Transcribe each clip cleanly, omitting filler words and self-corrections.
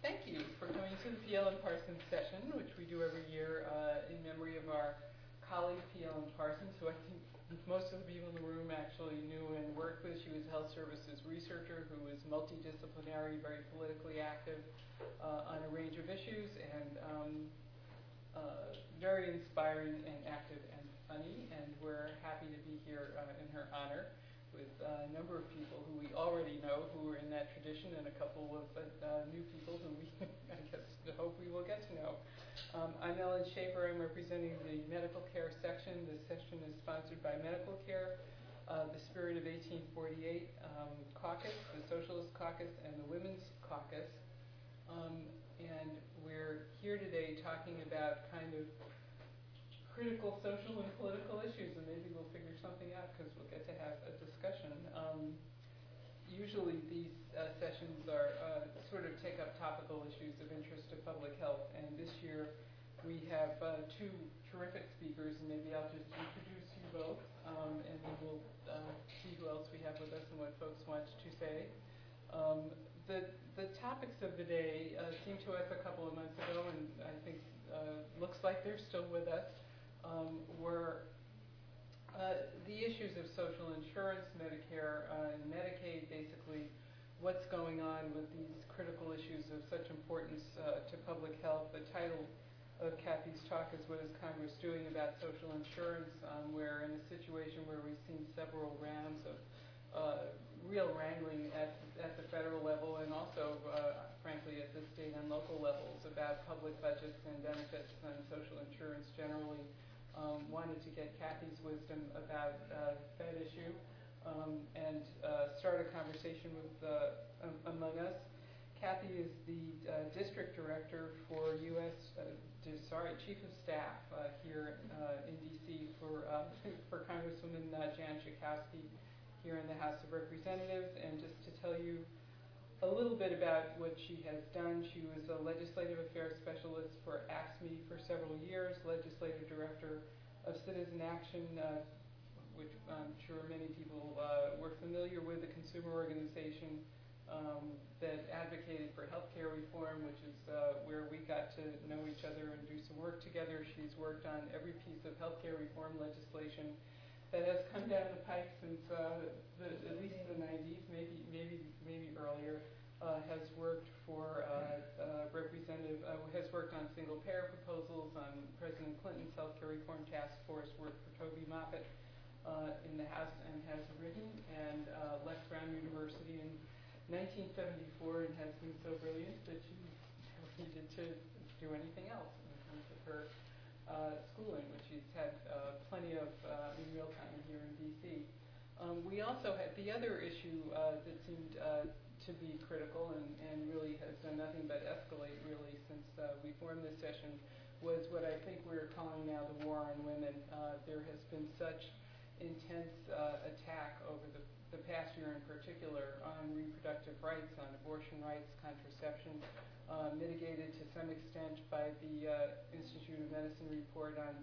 Thank you for coming to the PL and Parsons session, which we do every year in memory of our colleague PL and Parsons, who I think most of the people in the room actually knew and worked with. She was a health services researcher who was multidisciplinary, very politically active on a range of issues, and very inspiring and active and funny. And we're happy to be here in her honor with a number of people who we already know who are in that tradition, and a couple of new people who we, I guess, hope we will get to know. I'm Ellen Schaefer. I'm representing the medical care section. This session is sponsored by Medical Care, the Spirit of 1848 Caucus, the Socialist Caucus, and the Women's Caucus. And we're here today talking about kind of critical social and political issues, and maybe we'll figure something out because we'll get to have a discussion. Usually these sessions are sort of take up topical issues of interest to public health, and this year we have two terrific speakers, and maybe I'll just introduce you both, and then we'll see who else we have with us and what folks want to say. The topics of the day came to us a couple of months ago, and I think looks like they're still with us. Were the issues of social insurance, Medicare, and Medicaid, basically what's going on with these critical issues of such importance to public health. The title of Kathy's talk is What is Congress Doing About Social Insurance? We're in a situation where we've seen several rounds of real wrangling at the federal level and also, frankly, at the state and local levels about public budgets and benefits and social insurance generally. Wanted to get Kathy's wisdom about that issue and start a conversation with among us. Kathy is the district director for Chief of Staff here in D.C. for Congresswoman Jan Schakowsky here in the House of Representatives. And just to tell you a little bit about what she has done, she was a legislative affairs specialist for AFSCME for several years, legislative director of Citizen Action, which I'm sure many people were familiar with, the consumer organization that advocated for healthcare reform, which is where we got to know each other and do some work together. She's worked on every piece of healthcare reform legislation that has come down the pike since at least the 90s, maybe earlier. Has worked for has worked on single-payer proposals, on President Clinton's healthcare reform task force, worked for Toby Moffett in the House, and has written and left Brown University in 1974 and has been so brilliant that she never needed to do anything else in terms of her schooling, which she's had plenty of in real time here in D.C. We also had the other issue that seemed to be critical and really has done nothing but escalate really since we formed this session was what I think we're calling now the war on women. There has been such intense attack over the past year in particular on reproductive rights, on abortion rights, contraception, mitigated to some extent by the Institute of Medicine report on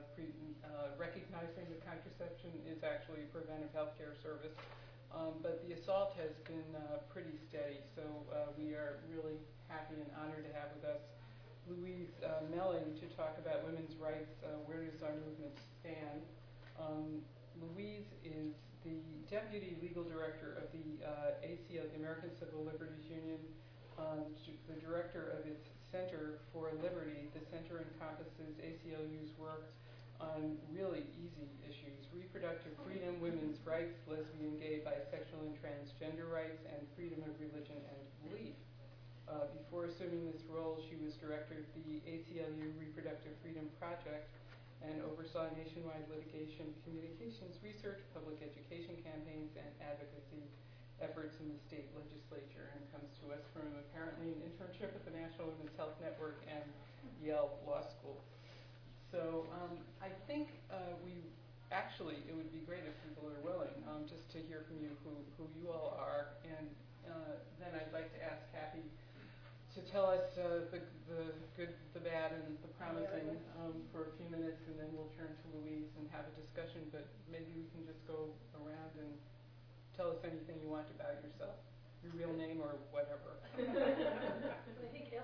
recognizing that contraception is actually a preventive health care service. But the assault has been pretty steady, so we are really happy and honored to have with us Louise Melling to talk about women's rights. Where does our movement stand? Louise is the Deputy Legal Director of the ACL, the American Civil Liberties Union, the director of its Center for Liberty. The center encompasses ACLU's work on really easy issues: reproductive freedom, women's rights, lesbian, gay, bisexual, and transgender rights, and freedom of religion and belief. Before assuming this role, she was director of the ACLU Reproductive Freedom Project and oversaw nationwide litigation, communications research, public education campaigns, and advocacy efforts in the state legislature, and comes to us from apparently an internship at the National Women's Health Network and Yale Law School. So I think it would be great if people are willing just to hear from you who you all are, and then I'd like to ask Kathy to tell us the good, the bad, and the promising for a few minutes, and then we'll turn to Louise and have a discussion, but maybe we can just go around and tell us anything you want about yourself, your real name or whatever. I think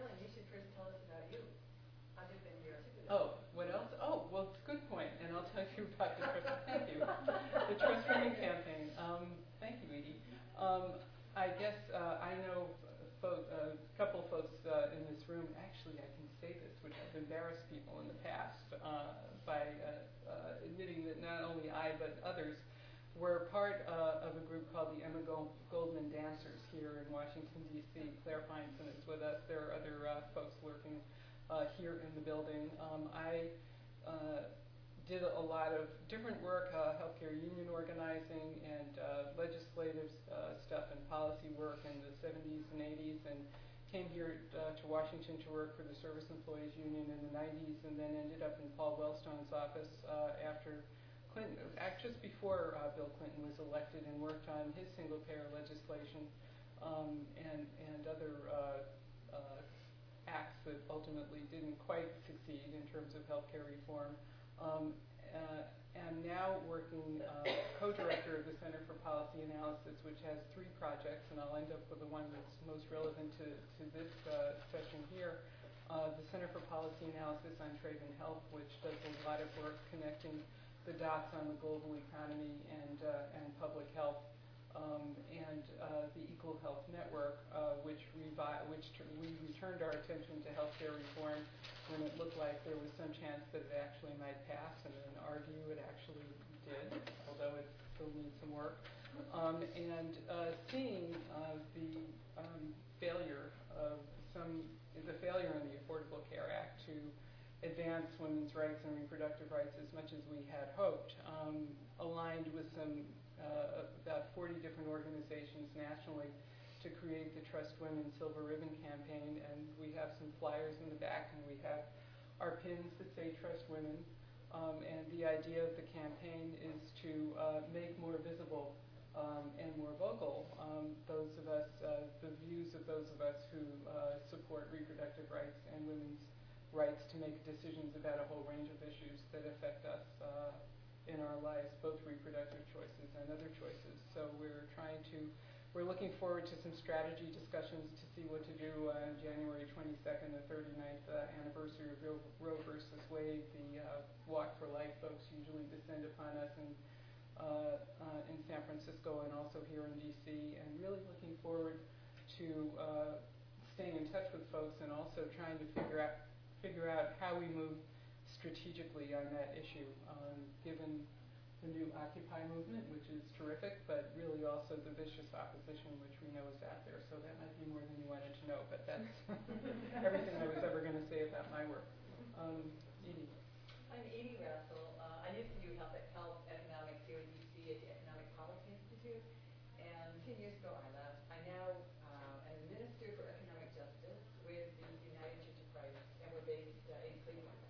I guess I know a couple folks in this room. Actually, I can say this, which I've embarrassed people in the past by admitting that not only I but others were part of a group called the Emma Goldman Dancers here in Washington, D.C. Claire Feinson is with us. There are other folks working here in the building. I did a lot of different work, healthcare union organizing and legislative stuff and policy work in the 70s and 80s, and came here to Washington to work for the Service Employees Union in the 90s, and then ended up in Paul Wellstone's office after Clinton, just before Bill Clinton was elected, and worked on his single-payer legislation and other acts that ultimately didn't quite succeed in terms of healthcare reform. And now working co-director of the Center for Policy Analysis, which has 3 projects, and I'll end up with the one that's most relevant to this session here. The Center for Policy Analysis on Trade and Health, which does a lot of work connecting the dots on the global economy and public health, and the Equal Health Network, which we returned our attention to healthcare reform when it looked like there was some chance that it actually might pass, and in our view it actually did, although it still needs some work. And seeing the failure in the Affordable Care Act to advance women's rights and reproductive rights as much as we had hoped, aligned with some about 40 different organizations nationally to create the Trust Women Silver Ribbon Campaign, and we have some flyers in the back, and we have our pins that say Trust Women, and the idea of the campaign is to make more visible and more vocal those of us, the views of those of us who support reproductive rights and women's rights to make decisions about a whole range of issues that affect us in our lives, both reproductive choices and other choices. So we're looking forward to some strategy discussions to see what to do on January 22nd, the 39th anniversary of Roe versus Wade. The Walk for Life folks usually descend upon us in San Francisco and also here in DC, and really looking forward to staying in touch with folks and also trying to figure out how we move strategically on that issue, given the new Occupy movement, which is terrific, but really also the vicious opposition which we know is out there. So that might be more than you wanted to know, but that's everything I was ever going to say about my work. Edie. I'm Edie Russell. I used to do health economics here at UC at the Economic Policy Institute, and 10 years ago I left. I now am the Minister for Economic Justice with the United Church of Christ, and we're based in Cleveland.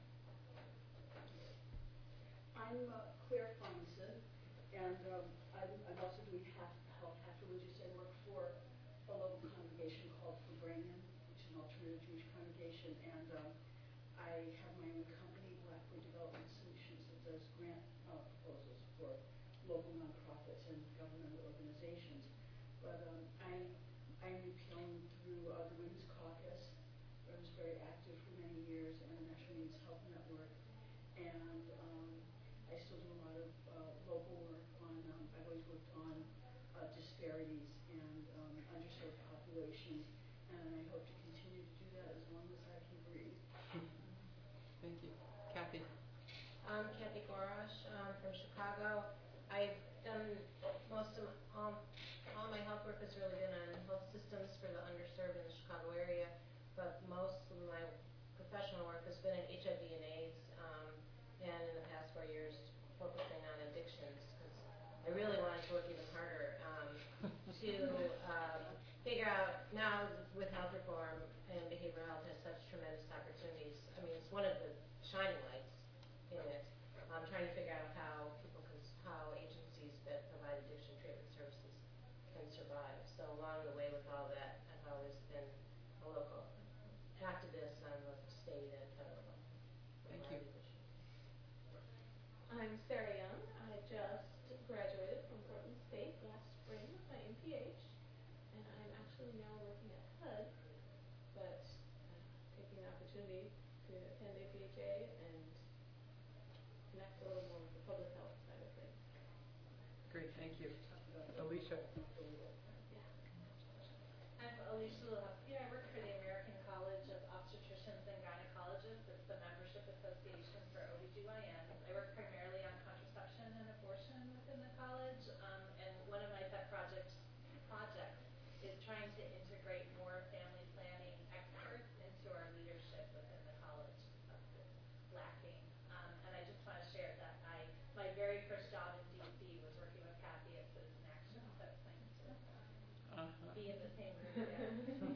I'm Claire Feinson, and I'm also doing half religious. I work for a local congregation called Fabrengen, which is an alternative Jewish congregation, and I have my own company, Blackbird Development Solutions, that does grant proposals for local nonprofits and governmental organizations. But I'm appealing through the Women's Caucus, where I was very active for many years, and the National Women's Health Network, and I still do a lot of local work on, I've always worked on disparities and underserved populations, and I hope to continue to do that as long as I can breathe. Thank you. Kathy. I'm Kathy Gorosh from Chicago. I've done most of all my health work has really been on health systems for the underserved in the Chicago area, but most of my professional work has been in HIV and AIDS, and in the past 4 years focusing on addictions, because I really wanted to work even harder to figure out, now with health reform and behavioral health has such tremendous opportunities. I mean, it's one of the shining lights in it. I'm trying to figure out how agencies that provide addiction treatment services can survive. So along the way with all that, I've always been a local activist on the state and federal level. Thank you. I'm Sarah Young. I just graduated from Portland State last spring with my MPH, and I'm actually now working at HUD, but taking the opportunity to attend APHA and connect a little more with the public health side of things. Great, thank you. Alicia. Yeah. Alicia Lehofsky. I work for the American College of Obstetricians and Gynecologists. It's the membership association for OBGYNs. I work primarily on contraception and abortion within the college, and one of my pet projects is trying to integrate more family planning experts into our leadership within the college. It's lacking. And I just want to share that my very first job in DC was working with Kathy at Citizen Action, so it's nice to be in the same room again.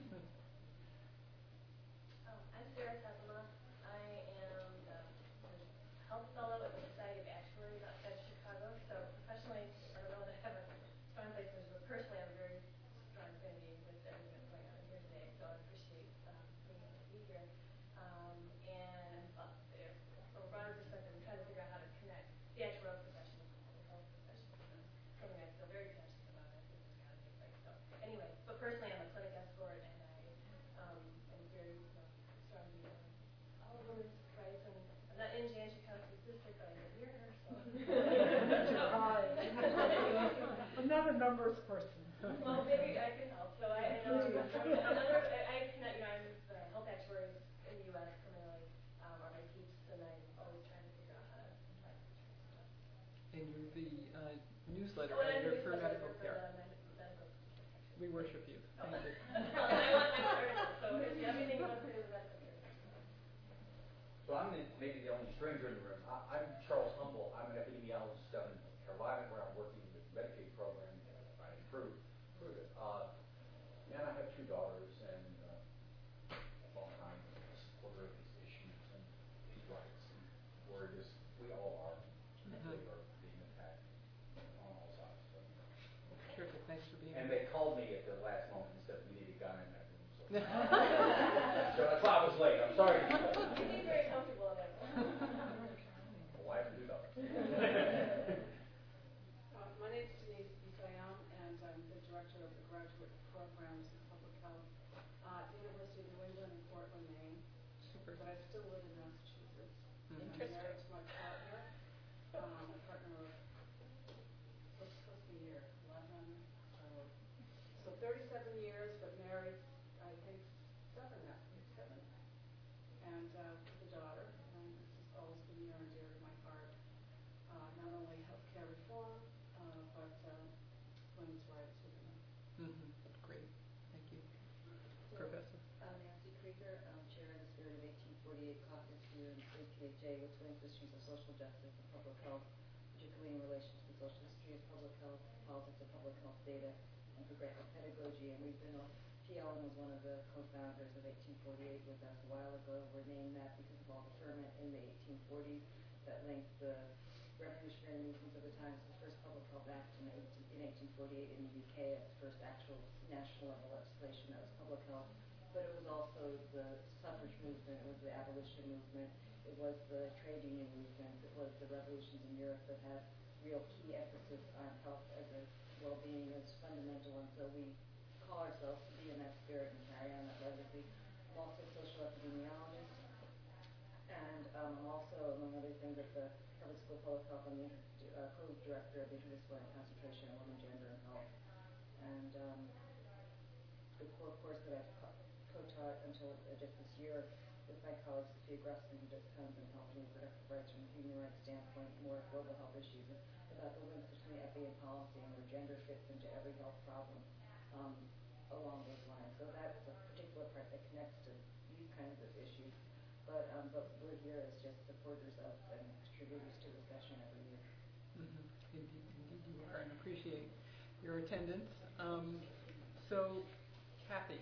I'm Sarah Tezema. I am the health fellow at the Society of Actuaries outside Chicago. So professionally, I don't know that I have a strong place, but personally, I'm very strong affinity with everything that's going on here today. So I appreciate being able to be here. And from a broader perspective, I'm trying to figure out how to connect the actuarial profession with the public health profession. So something I feel very passionate about. I think there's got to be a place. So anyway, but personally, I'm a clinic escort, and I am very strong view on all women's rights. And I'm not in Jan Schakowsky's district, but I live near her. So. I'm not a numbers person. Well, maybe I can help. So I know I connect. I'm the health actuaries in the U.S. primarily are my peeps, and I'm always trying to figure out how to apply some stuff. And you're the newsletter Oh, and I'm editor the for newsletter medical for care. the medical care. We worship you. Oh. Thank you. Well, I want my services, so if you have anything you want to do with medical care. So I'm maybe the only stranger in the room. I'm Charles Humble. I'm an epidemiologist down in North Carolina, where I'm working with the Medicaid program and I improve it. And I have two daughters, and all the time supporter of these issues and these rights, and worried as we all are. They are being attacked on all sides. So. Terrific. Thanks for being And here. they called me at the last moment and said we need a guy in that room. So, so that's why I was late. I'm sorry. You seem very comfortable in that. Well, I have to do that. My name is Denise Bisayam, and I'm the director of the graduate programs in public health at the University of New England in Portland, Maine. Super. But I still live in Massachusetts. Mhm. I'm married to my partner. My partner of what's supposed to be here, 11. So 37 years, but married, I think 7 now. 7. And with a daughter, and this has always been near and dear to my heart. Not only healthcare reform, but women's rights within it. Mm-hmm. Great. Thank you. So, Professor. I'm Nancy Krieger. I'm chair of the Spirit of 1848 caucus here in APHA, which links issues of social justice and public health, particularly in relation to the social history of public health, politics of public health data, and progressive pedagogy. And we've been, P.Ellen was one of the co-founders of 1848 with us a while ago. We're named that because of all the ferment in the 1840s that linked the revolutionary movements of the times, the first Public Health Act in 1848 in the UK as the first actual national level legislation that was public health. But it was also the suffrage movement, it was the abolition movement, it was the trade union movement, it was the revolutions in Europe that had real key emphasis on health as a well-being as fundamental, and so we call ourselves to be in that spirit and carry on that legacy. I'm also a social epidemiologist, and I'm also, among other things, at the Harvard School of Public Health, I'm the co-director of the Interdisciplinary Concentration on Women, Gender, and Health. And the core course that I've co-taught until just this year with my colleague Sophia Gruskin, who just comes and helps me with reproductive rights from a human rights standpoint, more global health issues, about the links between epi and policy and where gender fits into every health problem along those lines. So that's a particular part that connects to these kinds of issues. But we're here as just supporters of and contributors to discussion every year. Mm-hmm. Indeed you are, and appreciate your attendance. So, Kathy,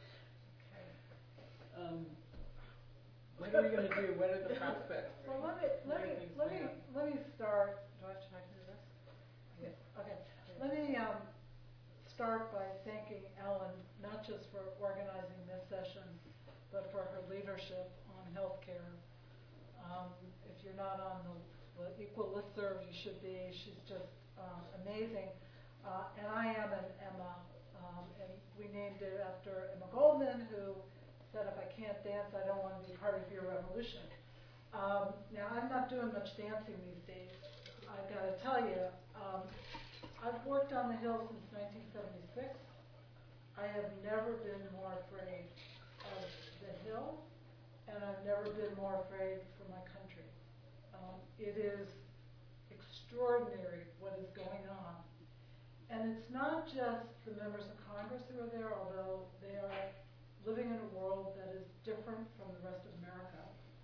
what are we going to do? What are the prospects? Well, let me start. Do I have time to do this? Yes. Okay. Let me start by thanking Ellen, not just for organizing this session, but for her leadership on healthcare. If you're not on the Equal Listserv, you should be. She's just amazing. And I am an Emma, and we named it after Emma Goldman, who said, if I can't dance, I don't want to be part of your revolution. Now, I'm not doing much dancing these days. I've got to tell you, I've worked on the Hill since 1976. I I have never been more afraid of the Hill, and I've never been more afraid for my country. It is extraordinary what is going on. And it's not just the members of Congress who are there, although they are living in a world that is different from the rest of America.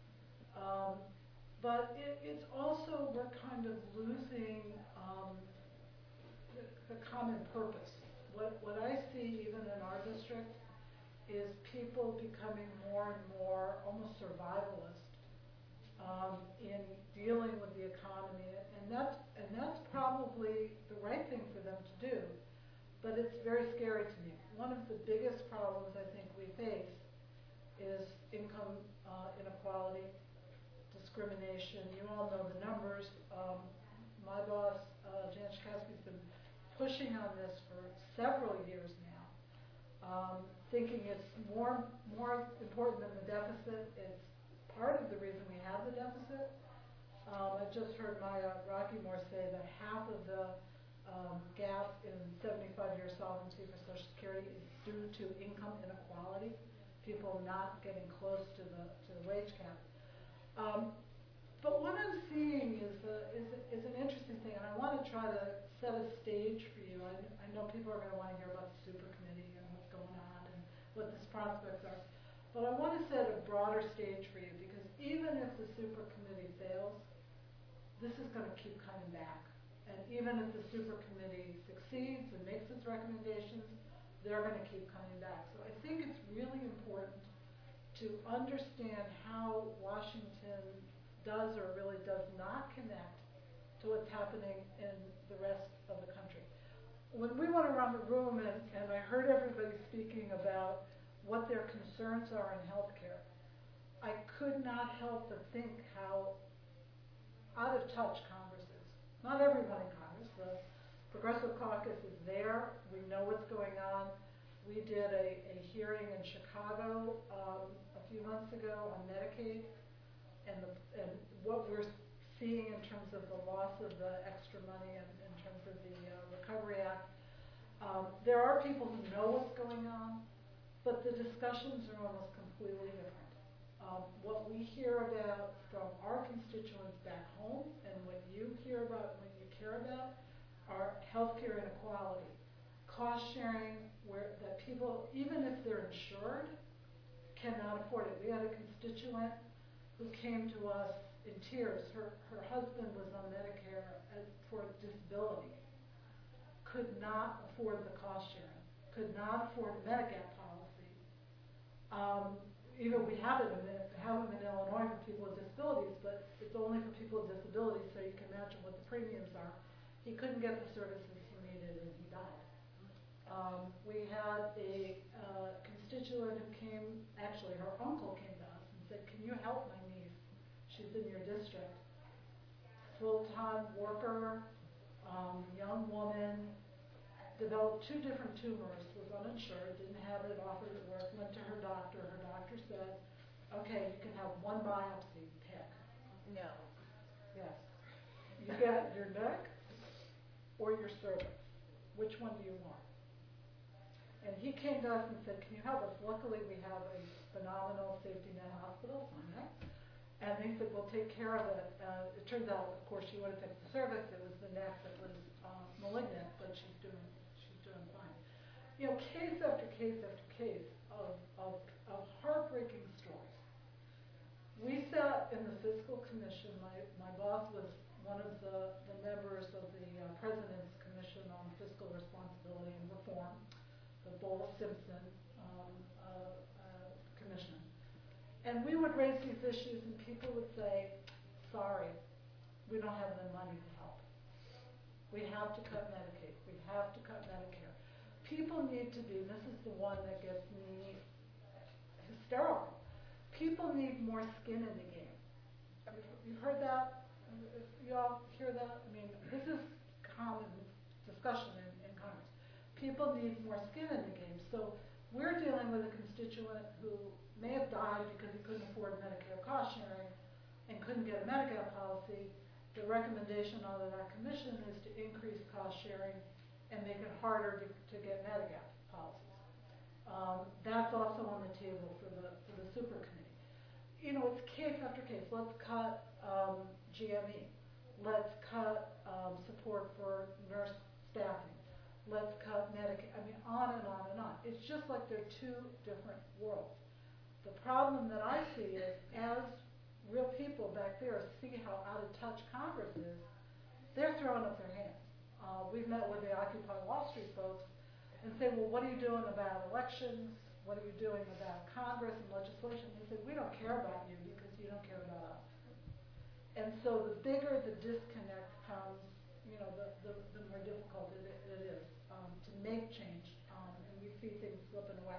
But it's also, we're kind of losing the common purpose. What I see even in our district is people becoming more and more almost survivalist in dealing with the economy, and that's probably the right thing for them to do, but it's very scary to me. One of the biggest problems I think we face is income inequality, discrimination. You all know the numbers. My boss, Jan Schakowsky, has been pushing on this for several years now, thinking it's more important than the deficit. It's part of the reason we have the deficit. I just heard Maya Rockymore say that half of the gap in 75-year solvency for Social Security is due to income inequality, people not getting close to the wage cap. But what I'm seeing is an interesting thing, and I want to try to set a stage for you. I know people are going to want to hear about the super committee and what's going on and what the prospects are. But I want to set a broader stage for you, because even if the super committee fails, this is going to keep coming back. And even if the super committee succeeds and makes its recommendations, they're going to keep coming back. So I think it's really important to understand how Washington does or really does not connect to what's happening in the rest of the country. When we went around the room and I heard everybody speaking about what their concerns are in healthcare, I could not help but think how out of touch Congress is. Not everyone in Congress. The Progressive Caucus is there. We know what's going on. We did a hearing in Chicago a few months ago on Medicaid and what we're seeing in terms of the loss of the extra money and in terms of the Recovery Act. There are people who know what's going on, but the discussions are almost completely different. What we hear about from our constituents back home and what you hear about, what you care about, are healthcare inequality, cost sharing, where that people, even if they're insured, cannot afford it. We had a constituent who came to us in tears. Her husband was on Medicare for disability, could not afford the cost sharing, could not afford a Medigap policy. We have them in Illinois for people with disabilities, but it's only for people with disabilities, so you can imagine what the premiums are. He couldn't get the services he needed, and he died. We had a constituent who came, actually her uncle came to us and said, "Can you help my niece? She's in your district." Full-time worker, young woman, developed 2 different tumors, was uninsured, didn't have it offered at work, went to her doctor. Her doctor said, "Okay, you can have 1 biopsy, pick." No. Yes. You get your neck or your cervix. Which one do you want? And he came to us and said, "Can you help us?" Luckily, we have a phenomenal safety net hospital, and they said, "We'll take care of it." It turns out, of course, she would have picked the cervix. It was the neck that was malignant, but she's doing fine. Case after case after case of heartbreaking stories. We sat in the Fiscal Commission. My boss was one of the members of the President's Commission on Fiscal Responsibility and Reform, the Bowles-Simpson Commission. And we would raise these issues and people would say, "Sorry, we don't have the money to help. We have to cut Medicaid. We have to cut Medicare." People need to be, and this is the one that gets me hysterical, people need more skin in the game. You've heard that? You all hear that? I mean, this is common discussion in Congress. People need more skin in the game. So we're dealing with a constituent who may have died because he couldn't afford Medicare cost sharing and couldn't get a Medigap policy. The recommendation out of that commission is to increase cost sharing and make it harder to get Medigap policies. it's case after case. Let's cut GME. Let's cut support for nurse staffing. Let's cut Medicaid. I mean, on and on and on. It's just like they're two different worlds. The problem that I see is as real people back there see how out of touch Congress is, they're throwing up their hands. We've met with the Occupy Wall Street folks and say, well, what are you doing about elections? What are you doing about Congress and legislation? They said, we don't care about you because you don't care about us. And so the bigger the disconnect comes, the more difficult it is to make change, and we see things slipping away.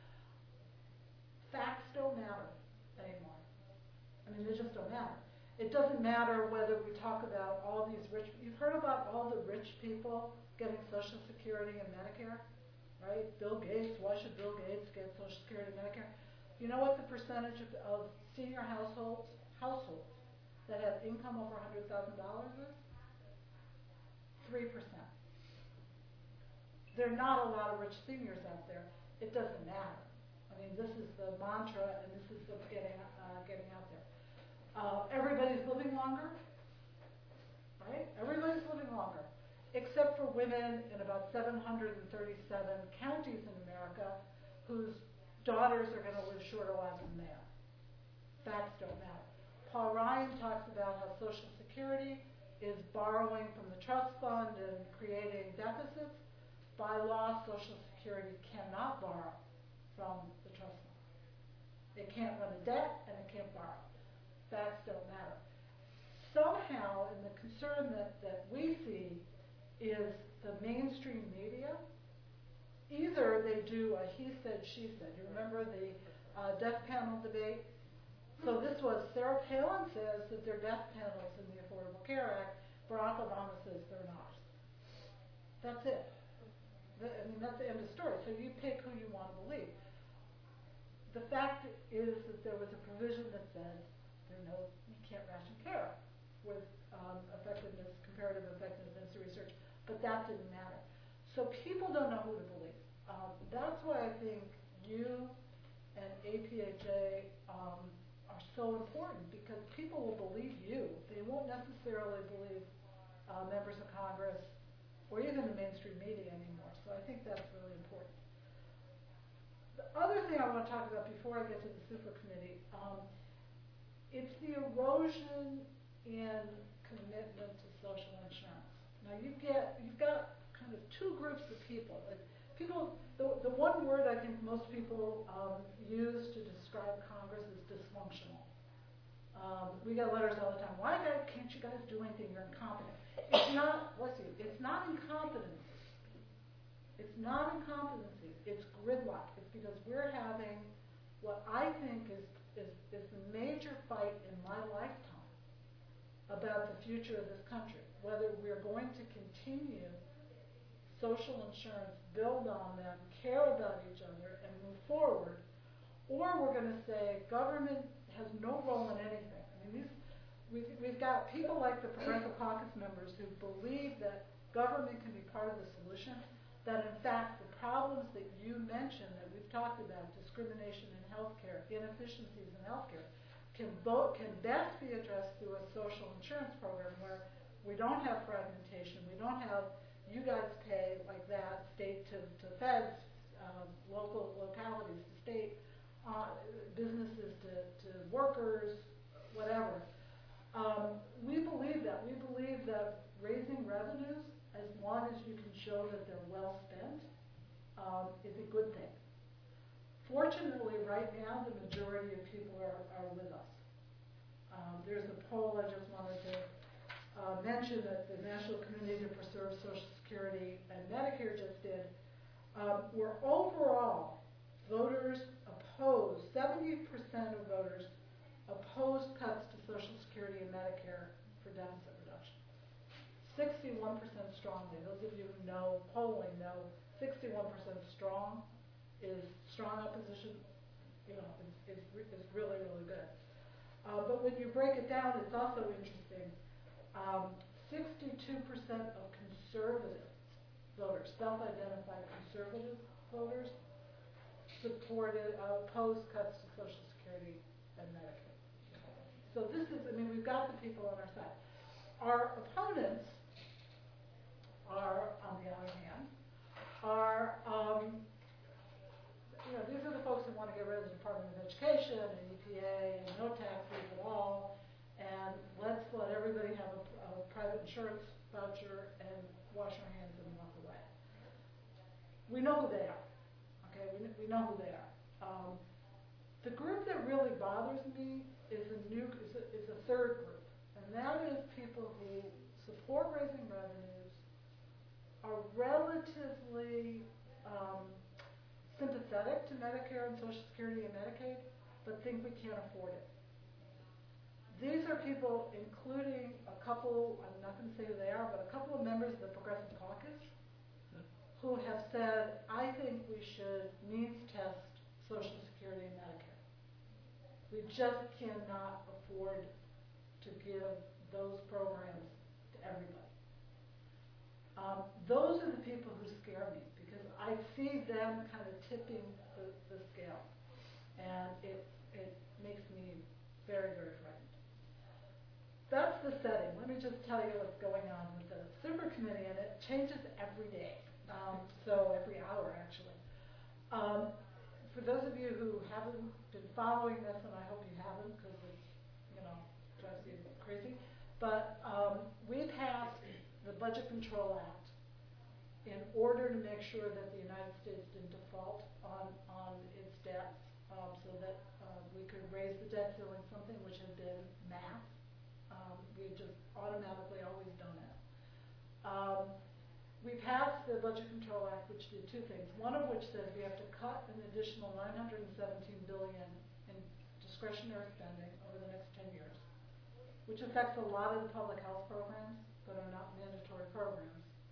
Facts don't matter anymore. I mean, they just don't matter. It doesn't matter whether we talk about all these you've heard about all the rich people getting Social Security and Medicare, right? Bill Gates, why should Bill Gates get Social Security and Medicare? You know what the percentage of senior households that have income over $100,000 is? 3%. There are not a lot of rich seniors out there. It doesn't matter. I mean, this is the mantra, and this is what's getting out there. Everybody's living longer, right? Everybody's living longer, except for women in about 737 counties in America whose daughters are going to live shorter lives than they are. Facts don't matter. Paul Ryan talks about how Social Security is borrowing from the trust fund and creating deficits. By law, Social Security cannot borrow from the trust fund. It can't run a debt and it can't borrow. Facts don't matter. Somehow, and the concern that we see is the mainstream media, either they do a he said, she said. You remember the death panel debate? So this was, Sarah Palin says that they're death panels in the Affordable Care Act. Barack Obama says they're not. That's it. I mean, that's the end of the story. So you pick who you want to believe. The fact is that there was a provision that said, you can't ration care with comparative effectiveness research, but that didn't matter. So people don't know who to believe. That's why I think you and APHA are so important, because people will believe you. They won't necessarily believe members of Congress or even the mainstream media anymore. So I think that's really important. The other thing I want to talk about before I get to the super committee, it's the erosion in commitment to social insurance. Now you've got kind of two groups of people. The one word I think most people use to describe Congress is dysfunctional. We get letters all the time. Why can't you guys do anything? You're incompetent. It's not, it's not incompetency. It's not incompetency. It's gridlock. It's because we're having what I think is the major fight in my lifetime about the future of this country, whether we're going to continue social insurance, build on them, care about each other, and move forward, or we're going to say government has no role in anything. I mean, we've got people like the Progressive Caucus members who believe that government can be part of the solution, that in fact the problems that you mentioned that we've talked about, discrimination in healthcare, inefficiencies in healthcare, can best be addressed through a social insurance program where we don't have fragmentation, we don't have you guys pay like that, state to feds, localities to state, businesses to workers, whatever. We believe that. We believe that raising revenues, as long as you can show that they're well spent, is a good thing. Fortunately, right now, the majority of people are with us. There's a poll I just wanted to mention that the National Committee to Preserve Social Security and Medicare just did, where overall voters opposed, 70% of voters opposed cuts to Social Security and Medicare for deficit reduction. 61% strongly. Those of you who know polling know 61% strong is strong opposition. Is really, really good. But when you break it down, it's also interesting. 62% of conservative voters, self-identified conservative voters, opposed cuts to Social Security and Medicare. So this is, I mean, we've got the people on our side. Our opponents are, on the other hand, are, these are the folks who want to get rid of the Department of Education and EPA and no taxes at all, and let's let everybody have a private insurance voucher and wash our hands and walk away. We know who they are. Okay, we know who they are. The group that really bothers me is a third group, and that is people who support raising revenues, are relatively sympathetic to Medicare and Social Security and Medicaid, but think we can't afford it. These are people, including a couple, I'm not going to say who they are, but a couple of members of the Progressive Caucus who have said, I think we should needs test Social Security and Medicare. We just cannot afford to give those programs to everybody. Those are the people who scare me because I see them kind of tipping the scale, and it makes me very, very frightened. That's the setting. Let me just tell you what's going on with the Super Committee, and it changes every day, so every hour actually. For those of you who haven't been following this, and I hope you haven't because it's, drives you crazy, but we passed the Budget Control Act in order to make sure that the United States didn't default on its debts, so that we could raise the debt ceiling, something which had been math. We had just automatically always done it. We passed the Budget Control Act, which did two things. One of which says we have to cut an additional $917 billion in discretionary spending over the next 10 years, which affects a lot of the public health programs that are not mandatory programs.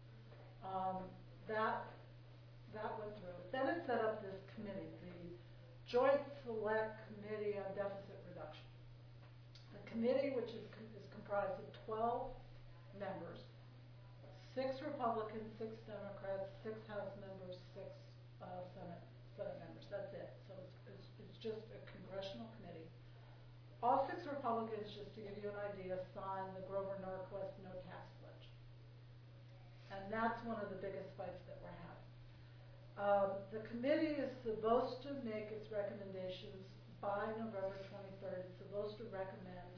That went through. Then it set up this committee, the Joint Select Committee on Deficit Reduction. The committee, which is comprised of 12 members, 6 Republicans, 6 Democrats, 6 House members, 6 Senate members. That's it. So it's just a congressional committee. All 6 Republicans, just to give you an idea, signed the Grover Norquist no tax pledge. And that's one of the biggest fights that we're having. The committee is supposed to make its recommendations by November 23rd. It's supposed to recommend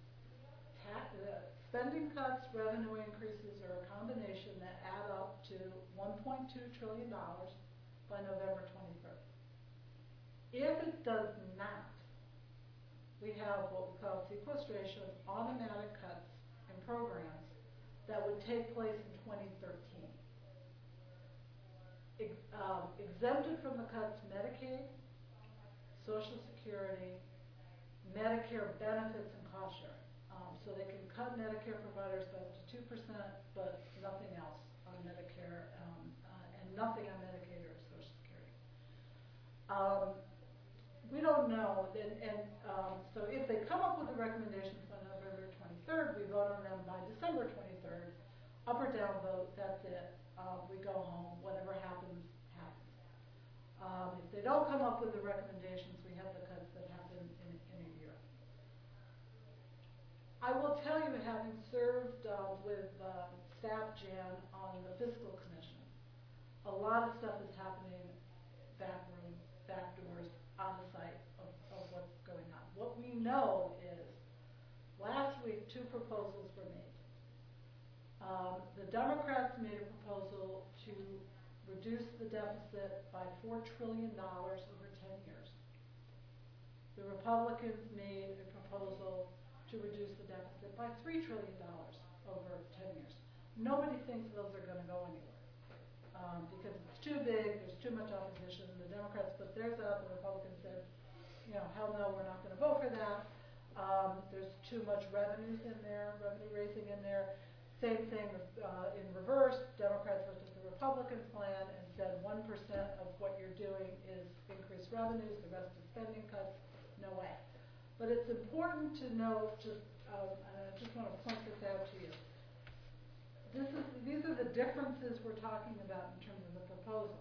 spending cuts, revenue increases, or a combination that add up to $1.2 trillion by November 23rd. If it does not, we have what we call sequestration, automatic cuts in programs that would take place in 2013. Exempted from the cuts Medicaid, Social Security, Medicare benefits, and cost sharing. So they can cut Medicare providers by up to 2%, but nothing else on Medicare, and nothing on Medicaid or Social Security. We don't know, so if they come up with the recommendations by November 23rd, we vote on them by December 23rd. Up or down vote, that's it. We go home. Whatever happens, happens. If they don't come up with the recommendations, we have the cuts that happen in a year. I will tell you, having served with Staff Jan on the Fiscal Commission, a lot of stuff is happening back room, back doors, on the site of what's going on. What we know is last week 2 proposals were made. The Democrats made a proposal to reduce the deficit by $4 trillion over 10 years. The Republicans made a proposal to reduce the deficit by $3 trillion over 10 years. Nobody thinks those are going to go anywhere because it's too big, there's too much opposition. The Democrats put theirs out, the Republicans said, hell no, we're not going to vote for that. There's too much revenues in there, revenue raising in there. Same thing in reverse. Democrats looked at the Republican plan and said 1% of what you're doing is increased revenues, the rest is spending cuts. No way. But it's important to note, I just want to point this out to you. These are the differences we're talking about in terms of the proposal.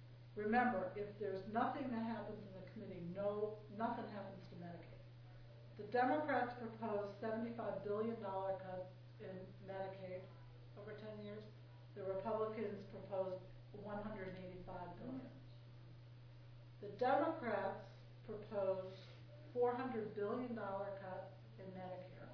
Remember, if there's nothing that happens in the committee, nothing happens to Medicaid. The Democrats proposed $75 billion cut in Medicaid over 10 years. The Republicans proposed $185 billion. The Democrats proposed $400 billion cut in Medicare,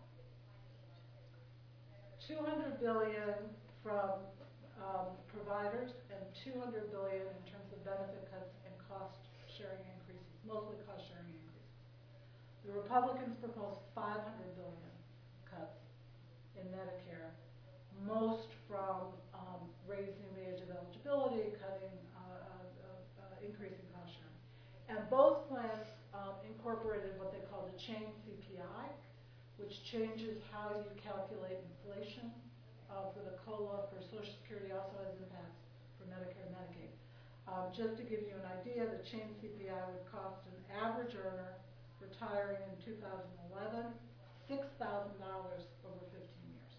$200 billion from providers, and $200 billion in terms of benefit cuts and cost sharing increases, mostly cost sharing increases. The Republicans proposed $500 billion cuts in Medicare, most from raising the age of eligibility, cutting, increasing cost sharing. And both plans incorporated what they call the chain CPI, which changes how you calculate inflation for the COLA for Social Security, also has impacts for Medicare and Medicaid. Just to give you an idea, the chain CPI would cost an average earner retiring in 2011 $6,000 over 15 years.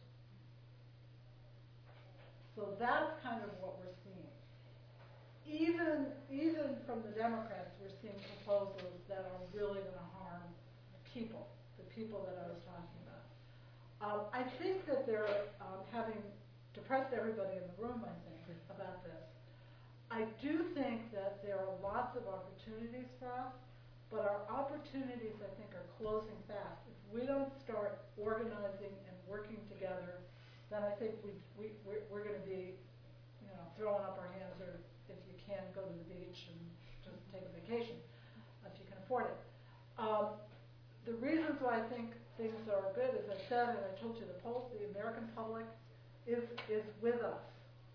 So that's kind of what we're seeing. Even from the Democrats, we're seeing proposals that are really going to harm people, the people that I was talking about. I think that they're having depressed everybody in the room, I think, about this. I do think that there are lots of opportunities for us, but our opportunities, I think, are closing fast. If we don't start organizing and working together, then I think we're going to be, throwing up our hands, or if you can, go to the beach and just take a vacation, if you can afford it. The reasons why I think things are good, as I said, and I told you, the American public is with us.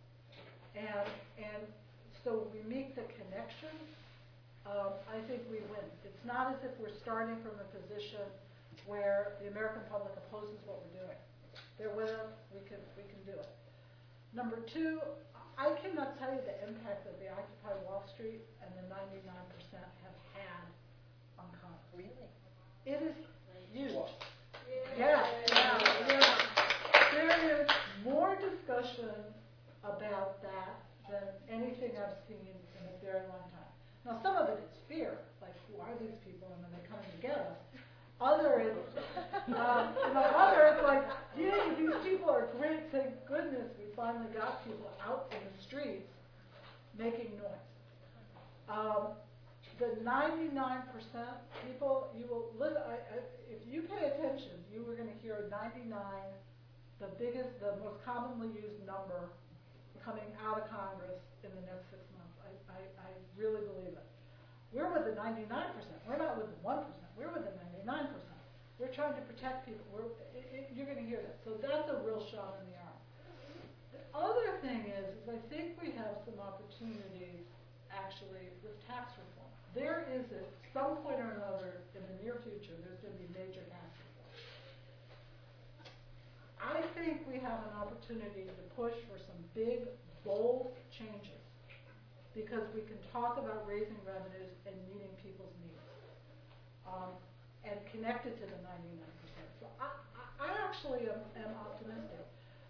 And so we make the connection, I think we win. It's not as if we're starting from a position where the American public opposes what we're doing. They're with us, we can do it. Number two, I cannot tell you the impact that the Occupy Wall Street and the 99% have had on Congress. Really? It is huge. Yeah. There is more discussion about that than anything I've seen in a very long time. Now, some of it is fear, like, who are these people and are they coming to get us? Other is, like, yay, these people are great, thank goodness we finally got people out in the streets making noise. The 99% people, you will listen, if you pay attention, you were going to hear 99, the most commonly used number coming out of Congress in the next 6 months. I really believe it. We're with the 99%. We're not with the 1%. We're with the 99%. We're trying to protect people. You're going to hear that. So that's a real shot in the arm. The other thing is I think we have some opportunities, actually, with tax reform. There is, at some point or another in the near future, there's going to be major tax reform. I think we have an opportunity to push for some big, bold changes because we can talk about raising revenues and meeting people's needs and connect it to the 99%. So I actually am optimistic.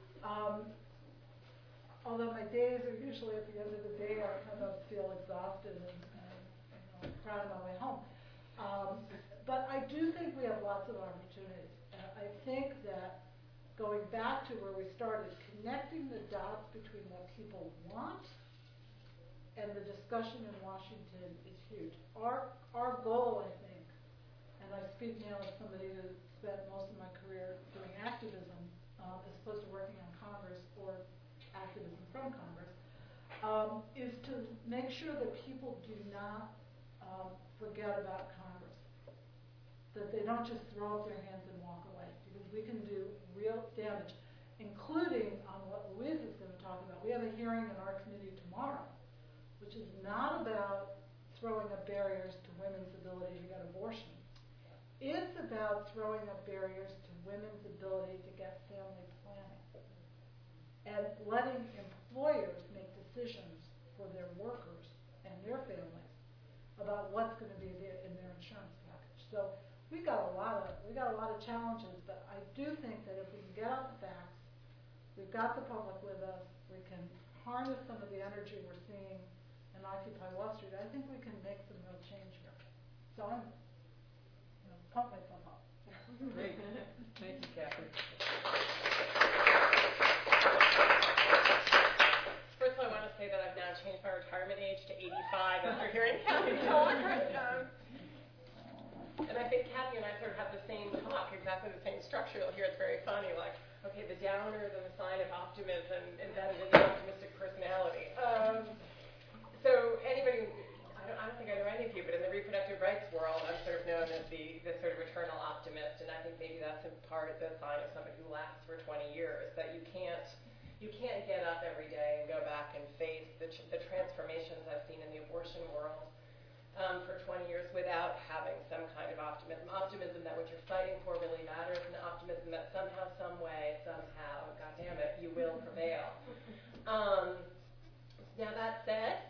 Although my days are usually at the end of the day, I kind of feel exhausted and proud of my way home. But I do think we have lots of opportunities. I think that going back to where we started, connecting the dots between what people want and the discussion in Washington is huge. Our goal, I think, and I speak now as somebody who spent most of my career doing activism as opposed to working on Congress or activism from Congress, is to make sure that people do not forget about Congress, that they don't just throw up their hands and walk away, because we can do real damage, including on what Louise is going to talk about. We have a hearing in our committee tomorrow, which is not about throwing up barriers to women's ability to get abortion. It's about throwing up barriers to women's ability to get family planning and letting employers make decisions for their workers and their families about what's going to be in their insurance package. So we got a lot of challenges, but I do think that if we can get out the facts, we've got the public with us, we can harness some of the energy we're seeing in Occupy Wall Street, I think we can make some real change here. So I'm pump myself up. Great. Thank you, Kathy. First of all, I want to say that I've now changed my retirement age to 85 after hearing Kathy talk. And I think Kathy and I sort of have the same talk, exactly the same structure. You'll hear it's very funny, like, okay, the downers and the sign of optimism embedded in the optimistic personality. So anybody, I don't think I know any of you, but in the reproductive rights world, I'm sort of known as the sort of eternal optimist, and I think maybe that's in part the sign of somebody who lasts for 20 years, that you can't get up every day and go back and face the transformations I've seen in the abortion world for 20 years without having some kind of optimism that what you're fighting for really matters, and optimism that somehow, some way, somehow, God damn it, you will prevail. Now that said,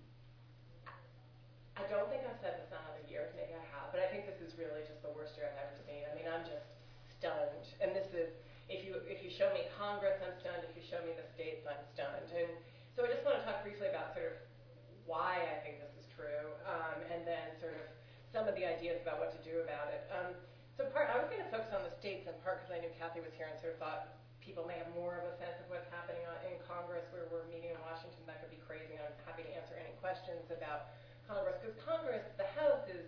I don't think I've said this in other years, maybe I have, but I think this is really just the worst year I've ever seen. I mean, I'm just stunned, and this is, if you show me Congress, I'm stunned. If you show me the states, I'm stunned. And so I just want to talk briefly about sort of why I think this is true, and then sort of some of the ideas about what to do about it. So I was going to focus on the states in part because I knew Kathy was here and sort of thought people may have more of a sense of what's happening in Congress, where we're meeting in Washington. That could be crazy, and I'm happy to answer any questions about Congress, because Congress, the House, is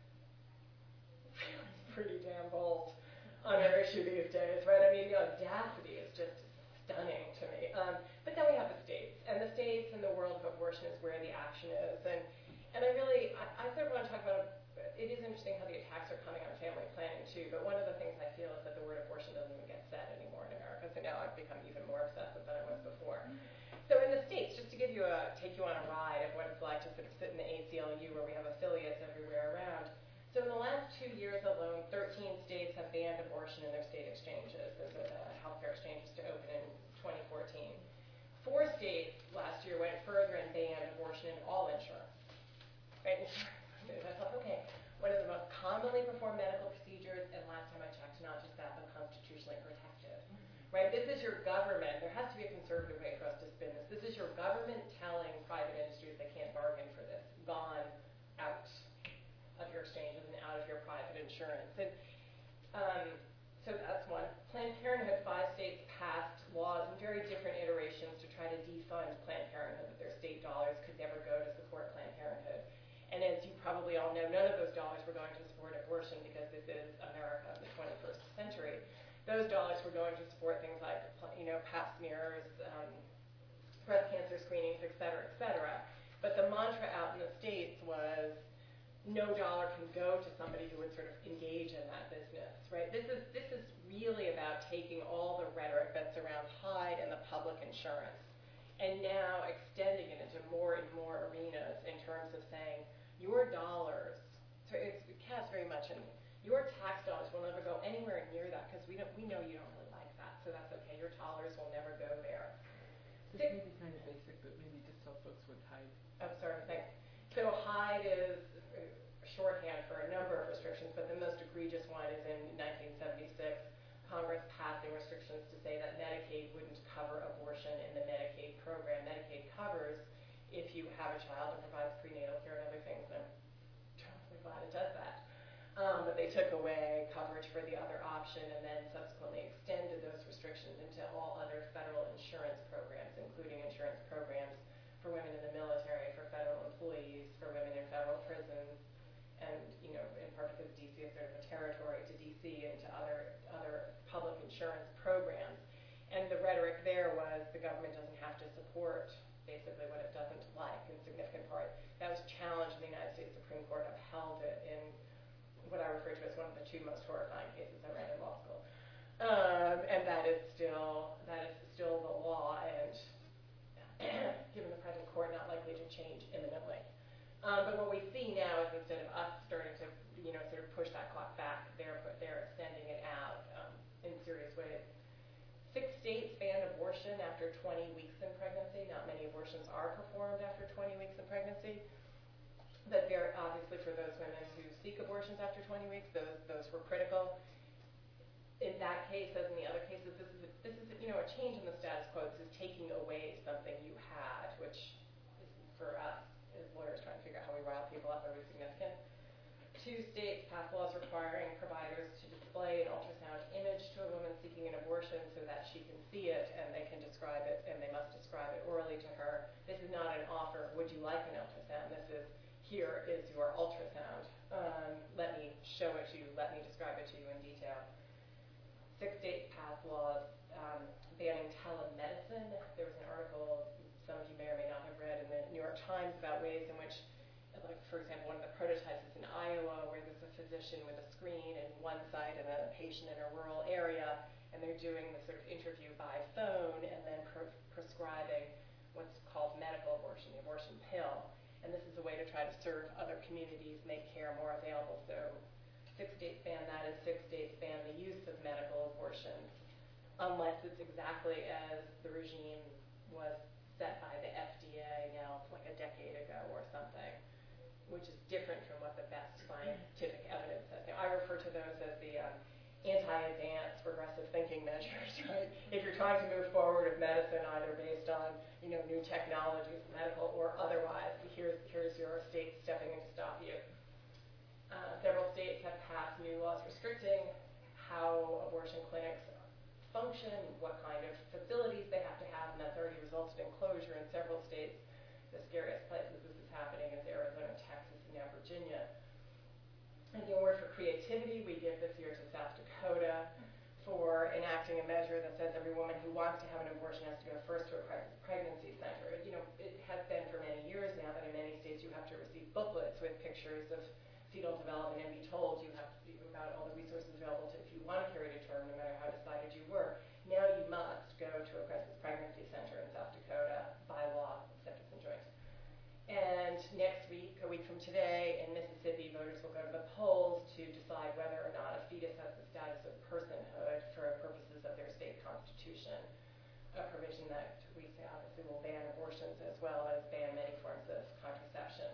really pretty damn bold on their issue these days, right? I mean, the audacity is just stunning to me. But then we have the states, and the world of abortion is where the action is. And I sort of want to talk about, it is interesting how the attacks are coming on family planning too, but one of the things I feel is that the word abortion doesn't even get said anymore in America, so now I've become even more obsessive than I was before. So in the states, just to take you on a ride of what it's like to sort of sit in the ACLU where we have affiliates everywhere around. So in the last 2 years alone, 13 states have banned abortion in their state exchanges, as healthcare exchanges to open in 2014. 4 states last year went further and banned abortion in all insurance. Right? I thought, okay, one of the most commonly performed medical procedures, and last time I checked, not just that, but constitutionally protected. Right? This is your government. There has to be a conservative way for us to spin this. This is your government telling private industries they can't bargain for this. Gone, out of your exchanges and out of your private insurance. And so that's one. Planned Parenthood, 5 states passed laws in very different iterations to try to defund Planned Parenthood, that their state dollars could never go to support Planned Parenthood. And as you probably all know, none of those dollars were going to support abortion because this is America in the 21st century. Those dollars were going to support things like, pap smears, breast cancer screenings, et cetera, et cetera. But the mantra out in the states was, no dollar can go to somebody who would sort of engage in that business, right? This is really about taking all the rhetoric that surrounds Hyde and the public insurance and now extending it into more and more arenas in terms of saying your dollars, so it casts very much in your tax dollars will never go anywhere near that because we know you don't really like that, so that's okay. Your dollars will never go there. This may be kind of basic, but maybe just help folks with Hyde. Oh, sorry, thanks. So Hyde is shorthand for a number of restrictions, but the most egregious one is in 1976. Congress passing restrictions to say that Medicaid wouldn't cover abortion in the Medicaid program. Medicaid covers if you have a child and provides prenatal care and other things, and I'm totally glad it does that. But they took away coverage for the other option and then subsequently extended those restrictions into all other federal insurance programs, including insurance programs for women in the military, for federal employees, for women in federal prisons, and in part because DC is sort of a territory to DC and to other public insurance programs. And the rhetoric there was the government doesn't have to support basically what it doesn't like in significant part. That was challenged in the United States Supreme Court, upheld it in what I refer to as one of the 2 most horrifying cases I read in law school. And that is still the law, and given the present court, not likely to change imminently. But what we see now is instead of us starting to, sort of push that clock back, they're extending it out in serious ways. 6 states banned abortion after 20 weeks in pregnancy. Not many abortions are performed after 20 weeks in pregnancy. But they're obviously for those women who seek abortions after 20 weeks, those were critical. In that case, as in the other cases, this is a change in the status quo. This is taking away something you had, which is for us as lawyers trying to figure out how we rile people up, are really significant. 2 states passed laws requiring providers to disclose display an ultrasound image to a woman seeking an abortion so that she can see it and they can describe it, and they must describe it orally to her. This is not an offer, would you like an ultrasound? This is, here is your ultrasound. Let me show it to you, let me describe it to you in detail. 6 states passed laws banning telemedicine. There was an article some of you may or may not have read in the New York Times about ways in which, like, for example, one of the prototypes is in Iowa, where there's a physician with a screen in one site and a patient in a rural area, and they're doing the sort of interview by phone and then prescribing what's called medical abortion, the abortion pill. And this is a way to try to serve other communities, make care more available. So 6 states ban that, and 6 states ban the use of medical abortions, unless it's exactly as the regime was set by the FDA now like a decade ago or something, which is different from what the best scientific evidence says. Now, I refer to those as the anti-advanced progressive thinking measures, right? If you're trying to move forward with medicine, either based on, you know, new technologies, medical or otherwise, here's your state stepping in to stop you. Several states have passed new laws restricting how abortion clinics function, what kind of facilities they have to have, and that's already resulted in closure in several states. The scariest places this is happening is Arizona, Texas, and now Virginia. And the award for creativity we give this year to South Dakota for enacting a measure that says every woman who wants to have an abortion has to go first to a pregnancy center. You know, it has been for many years now that in many states you have to receive booklets with pictures of fetal development and be told you have to be about all the resources available to if you want to carry to term, no matter how decided you were. Now you must go to a crisis pregnancy center in South Dakota by law, except it's in joint. And next week, a week from today, in Mississippi, voters will go to the polls to decide whether or not a fetus has the status of personhood for purposes of their state constitution, a provision that we say obviously will ban abortions as well as ban many forms of contraception.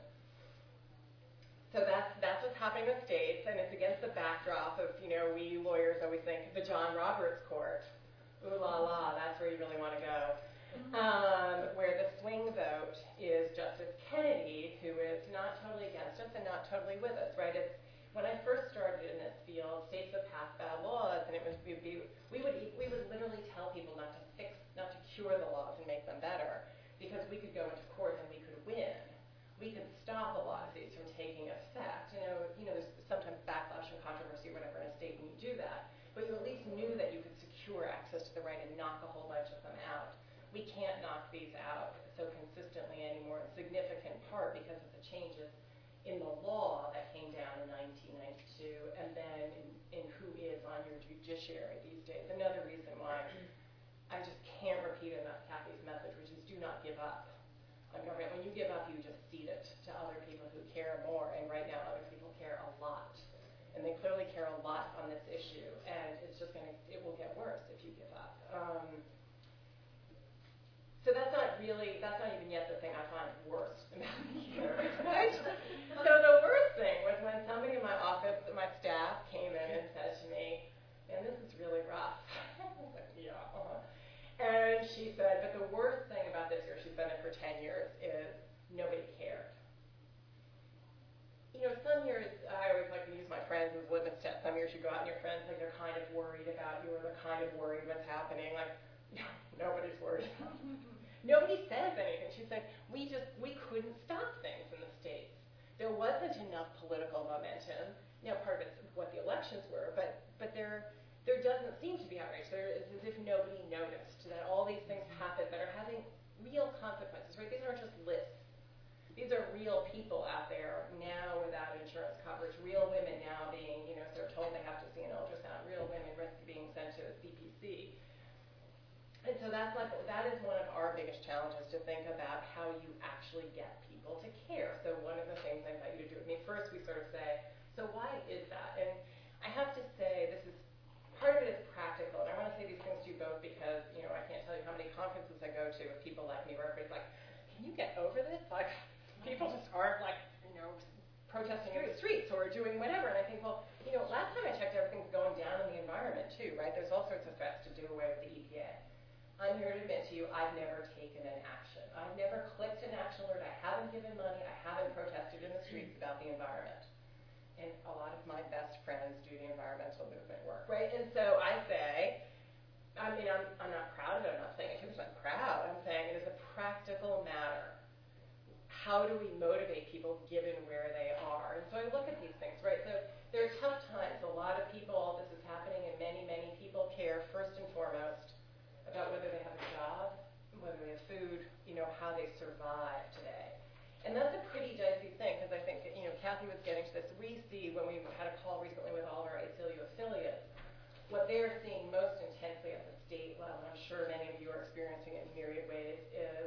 So that's what's happening in the states, and it's against the backdrop of, you know, we lawyers always think the John Roberts Court. Ooh la la, that's where you really want to go. Where the swing vote is Justice Kennedy, who is not totally against us and not totally with us, right? It's, when I first started in this field, states would pass bad laws, and we would literally tell people not to cure the laws and make them better, because we could go into court and we could win. We could stop a lot of these from taking effect. You know, there's sometimes backlash and controversy or whatever in a state when you do that, but you at least knew that you could secure access to the right and knock a whole bunch of them out. We can't knock these out so consistently anymore, in significant part because of the changes in the law that came down in 1992, and then in who is on your judiciary these days. Another reason why I just can't repeat enough Kathy's message, which is do not give up on government. When you give up, you just cede it to other people who care more, and right now other people care a lot. And they clearly care a lot on this issue, and it's just it will get worse if you give up. So that's not even yet the thing I find worst about the year, right? So the worst thing was when somebody in my office, my staff, came in and said to me, "Man, this is really rough." I was like, "Yeah, And she said, "But the worst thing about this year," she's been there for 10 years, "is nobody cared." You know, some years, I always like to use my friends as litmus test. Some years you go out and your friends, like, they're kind of worried about you, or they're kind of worried what's happening. Like, no, nobody's worried. Nobody says anything. She said, we couldn't stop things in the states. There wasn't enough political momentum. Now, part of it's what the elections were, but there doesn't seem to be outrage. It's as if nobody noticed that all these things happen that are having real consequences, right? These aren't just lists. These are real people out there now without insurance coverage, real women now being, you know, sort of told they have to see an ultrasound, real women risk being sent to a CPC. And so that is one of our biggest challenges, to think about how you actually get people to care. So one of the things I invite you to do with me, first we sort of say, so why is that? And I have to say, part of it is practical, and I want to say these things to you both because, you know, I can't tell you how many conferences I go to with people like me where everybody's like, can you get over this? Like, people just aren't, like, you know, protesting in the streets or doing whatever. And I think, well, you know, last time I checked, everything's going down in the environment too, right? There's all sorts of threats to do away with the EPA. I'm here to admit to you, I've never taken an action. I've never clicked an action alert. I haven't given money. I haven't protested in the streets about the environment. And a lot of my best friends do the environmental movement work. I mean, I'm not proud of it. I'm not saying it because I'm proud. I'm saying it is a practical matter. How do we motivate people given where they are? And so I look at these things, right? So there are tough times. A lot of people, this is happening, and many, many people care first and foremost about whether they have a job, whether they have food, how they survive today. And that's a pretty dicey thing because I think, Kathy was getting to this. We see when we had a call recently with all of our ACLU affiliates, what they're seeing most intensely at the state level, and I'm sure many of you are experiencing it in myriad ways, is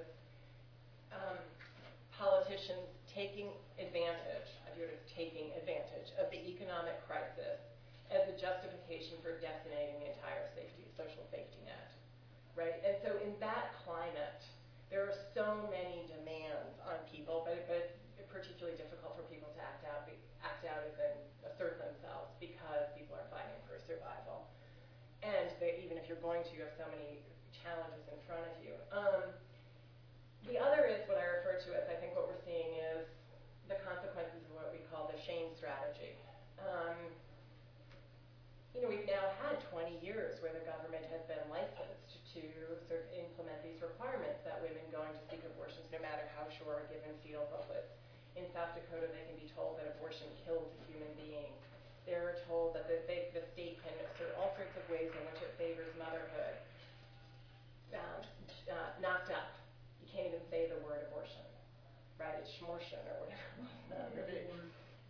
politicians taking advantage, I view it as taking advantage, of the economic crisis as a justification for decimating the entire social safety net, right? And so in that climate, there are so many demands on people, but it's particularly difficult for people to act out as in assert themselves because people are fighting for survival. And even if you're going to, you have so many challenges in front of you. The other is what I refer to as, I think what we're seeing is the consequences of what we call the shame strategy. We've now had 20 years where the government has been licensed to sort of implement these requirements that women going to seek abortions, no matter how sure a given fetal hope is. In South Dakota, they can be told that abortion kills a human being. They're told that the state can assert all sorts of ways in which it favors motherhood. Knocked up. You can't even say the word abortion, right? It's schmortion or whatever it was.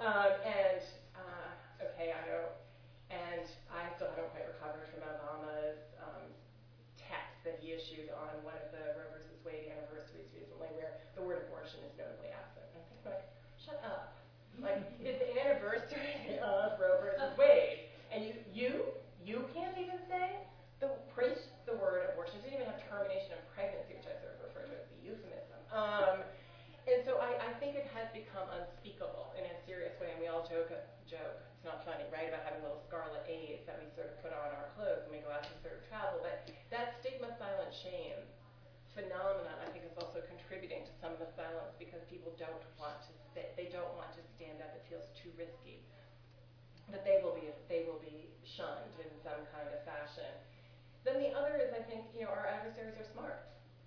Okay, I know. And I still haven't quite recovered from Obama's text that he issued on one of the Roe versus Wade anniversaries recently, where the word abortion is notably absent. And I think, shut up. It's the anniversary of Roe versus Wade, and you can't even say print the word abortion. You didn't even have termination of pregnancy, which I sort of refer to as the euphemism. And so I think it has become unspeakable in a serious way, and we all joke. It's not funny, right, about having little scarlet A's that we sort of put on our clothes when we go out to sort of travel. But that stigma, silent shame phenomenon, I think, is also contributing to some of the silence because people don't want to they don't want to stand up. It feels too risky. That they will be shunned in some kind of fashion. Then the other is, I think, our adversaries are smart.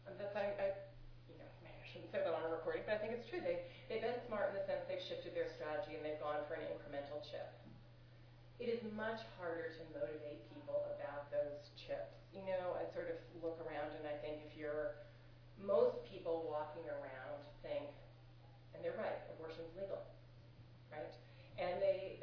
I shouldn't say that on a recording, but I think it's true. They've been smart in the sense they've shifted their strategy and they've gone for an incremental chip. It is much harder to motivate people about those chips. I sort of look around and I think most people walking around think, and they're right, abortion's legal, right? And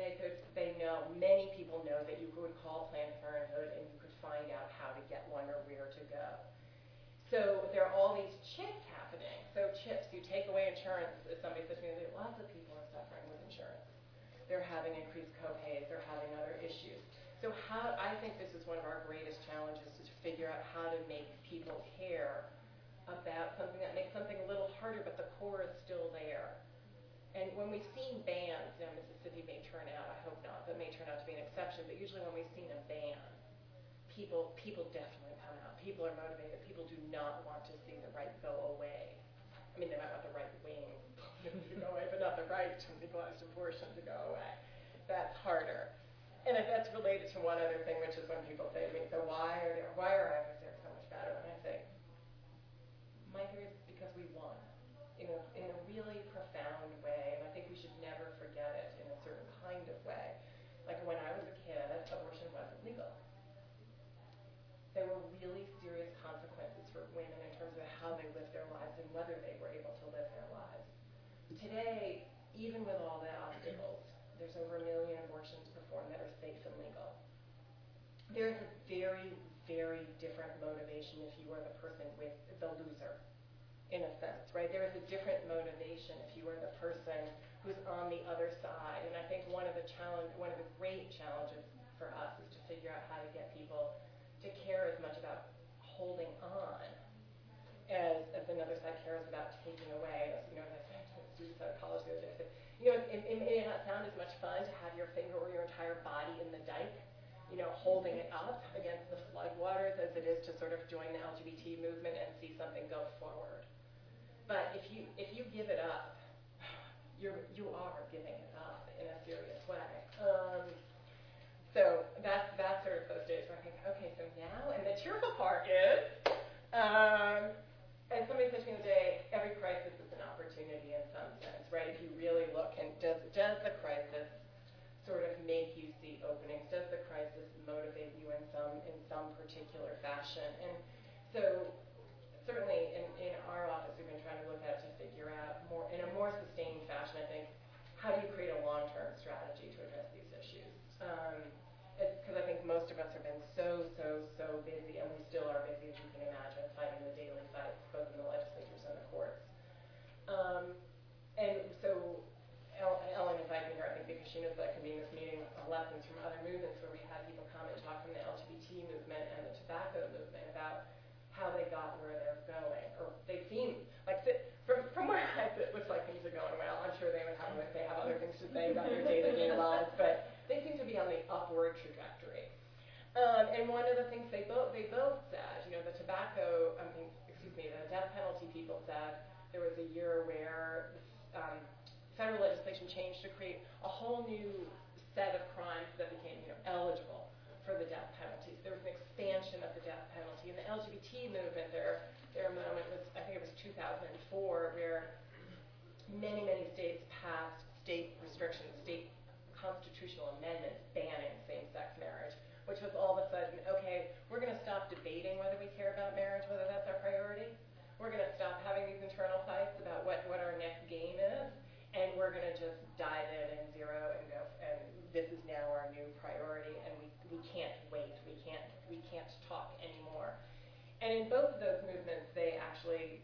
many people know that you could call Planned Parenthood and you could find out how to get one or where to go. So there are all these chips happening. So chips, you take away insurance. As somebody said to me, lots of people are suffering with insurance. They're having increased co-pays. They're having other issues. So I think this is one of our greatest challenges, is to figure out how to make people care about something that makes something a little harder, but the core is still there. And when we've seen bans, Mississippi may turn out, I hope not, but may turn out to be an exception, but usually when we've seen a ban, people definitely come out. People are motivated. People do not want to see the right go away. I mean, they might want the right wing to go away, but not the right to legalized abortion to go away. That's harder. And that's related to one other thing, which is when people say to me, so why are adversaries so much better? And I say, my theory is because we won in a really profound way, and I think we should never forget it in a certain kind of way. Like when I was a kid, abortion wasn't legal. There were really serious consequences for women in terms of how they lived their lives and whether they were able to live their lives. Today, even with all the obstacles, there's over 1 million abortions performed that are safe and legal. There's a very, very different motivation if you are the person with the loser, in a sense, right? There is a different motivation if you are the person who's on the other side. And I think one of the great challenges for us is to figure out how to get people to care as much about holding on as another side cares about taking away. As I said to students at college the other day, it may not sound as much fun to have your finger or your entire body in the dike, holding it up against the floodwaters as it is to sort of join the LGBT movement and see something go forward. But if you give it up, you are giving it up in a serious way. So that's sort of those days where I think, okay, so now, and the cheerful that convened this meeting of lessons from other movements where we had people come and talk from the LGBT movement and the tobacco movement about how they got where they're going, or they seem like from where I sit, it looks like things are going well. I'm sure they have other things to say about their day-to-day lives, but they seem to be on the upward trajectory. And one of the things they both said, the death penalty people said there was a year where federal legislation changed to create a whole new set of crimes that became eligible for the death penalty. So there was an expansion of the death penalty. And the LGBT movement, their moment was, I think it was 2004, where many, many states passed state restrictions, state constitutional amendments banning same-sex marriage, which was all of a sudden, okay, we're going to stop debating whether we care about marriage, whether that's our priority. We're going to stop having these internal fights about what our next game is, and we're going to just dive in and zero and go, and this is now our new priority, and we can't wait. We can't talk anymore. And in both of those movements, they actually,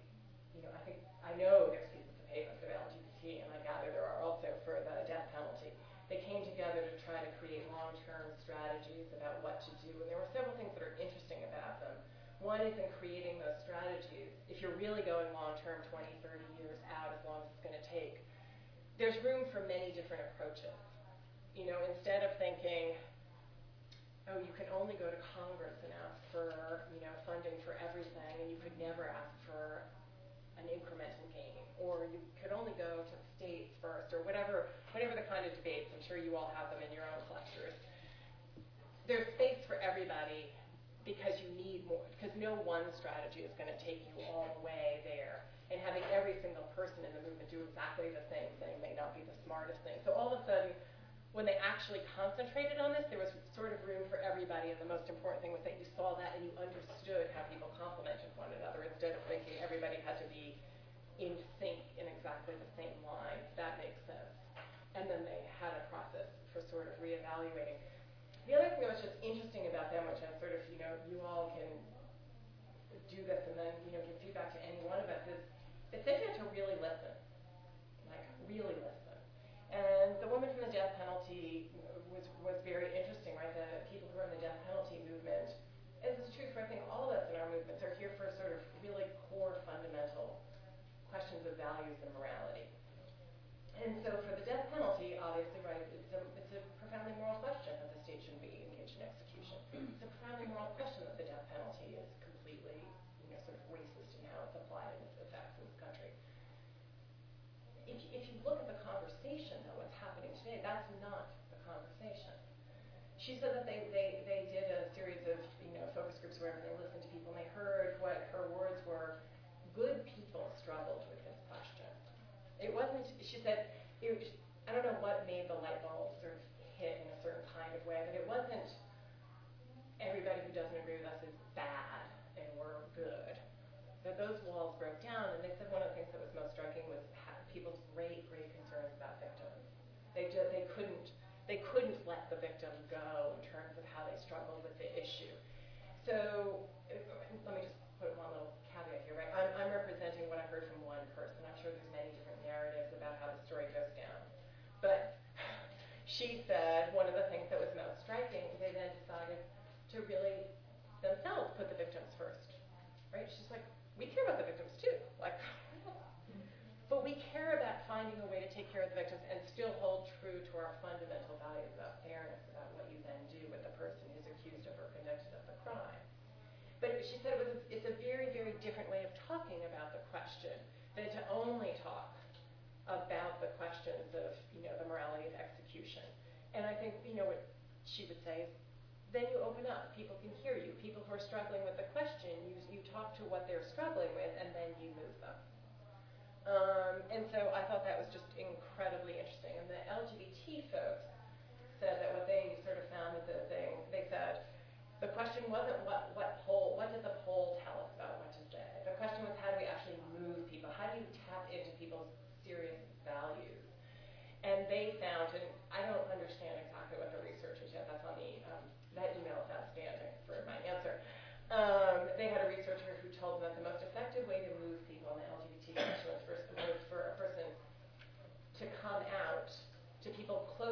I know there's pieces of paper for the LGBT, and I gather there are also for the death penalty. They came together to try to create long-term strategies about what to do, and there were several things that are interesting about them. One is in creating those strategies, if you're really going long-term, 20, 30 years out, as long as it's going to take, there's room for many different approaches. Instead of thinking, oh, you can only go to Congress and ask for, funding for everything, and you could never ask for an incremental gain, or you could only go to the states first, or whatever the kind of debates. I'm sure you all have them in your own clusters. There's space for everybody because you need more, because no one strategy is going to take you all the way there. And having every single person in the movement do exactly the same thing may not be the smartest thing. So all of a sudden, when they actually concentrated on this, there was sort of room for everybody, and the most important thing was that you saw that and you understood how people complemented one another instead of thinking everybody had to be in sync in exactly the same line. That makes sense. And then they had a process for sort of reevaluating. The other thing that was just interesting about them, which I sort of, you all can do this and then, give feedback to any one of us, is they said you had to really listen, like really listen. And the woman from the death penalty was very interesting, right? The people who are in the death penalty movement, and this is true for I think all of us in our movements, are here for sort of really core fundamental questions of values and morality. And so for the death penalty, obviously, right, it's a profoundly moral question that the state shouldn't be engaged in execution. It's a profoundly moral question that the death penalty is completely, sort of racist in how it's applied and its effects in this country. If you look at the conversation, though, what's happening today, that's not the conversation. She said that they did a series of, focus groups where they listened to people and they heard what her words were. Good people struggled with this question. It wasn't, she said, I don't know what made the light bulb sort of hit in a certain kind of way, but it wasn't everybody who doesn't agree with us is bad and we're good. That those walls broke down, and they said one of the things that was most striking was people's great concerns about victims. They couldn't let the victim go in terms of how they struggled with the issue. So let me just put one little caveat here, right? I'm representing what I heard from one person. I'm sure there's many different narratives about how the story goes down. But she said one of the things that was most striking, they then decided to really themselves put the victims first, right? She's like, we care about the victims too. Like, but we care about finding a way to take care of the victims and still hold true to our fundamental values about fairness, about what you then do with the person who's accused of or convicted of the crime. But she said it's a very, very different way of talking about the question than to only talk about the questions of, the morality of execution. And I think, what she would say is, then you open up. People can hear you. People who are struggling with the question, you talk to what they're struggling with, and then you move them. And so I thought that was just incredibly interesting. And the LGBT folks said that what they sort of found is that they said the question wasn't what did the poll tell us about what to say. The question was how do we actually move people? How do you tap into people's serious values? And they found, and I don't understand exactly what the research is yet. That's on the that email is outstanding for my answer. They had a researcher who told them that the most effective way to move people in the LGBT question was for a person to come out to people close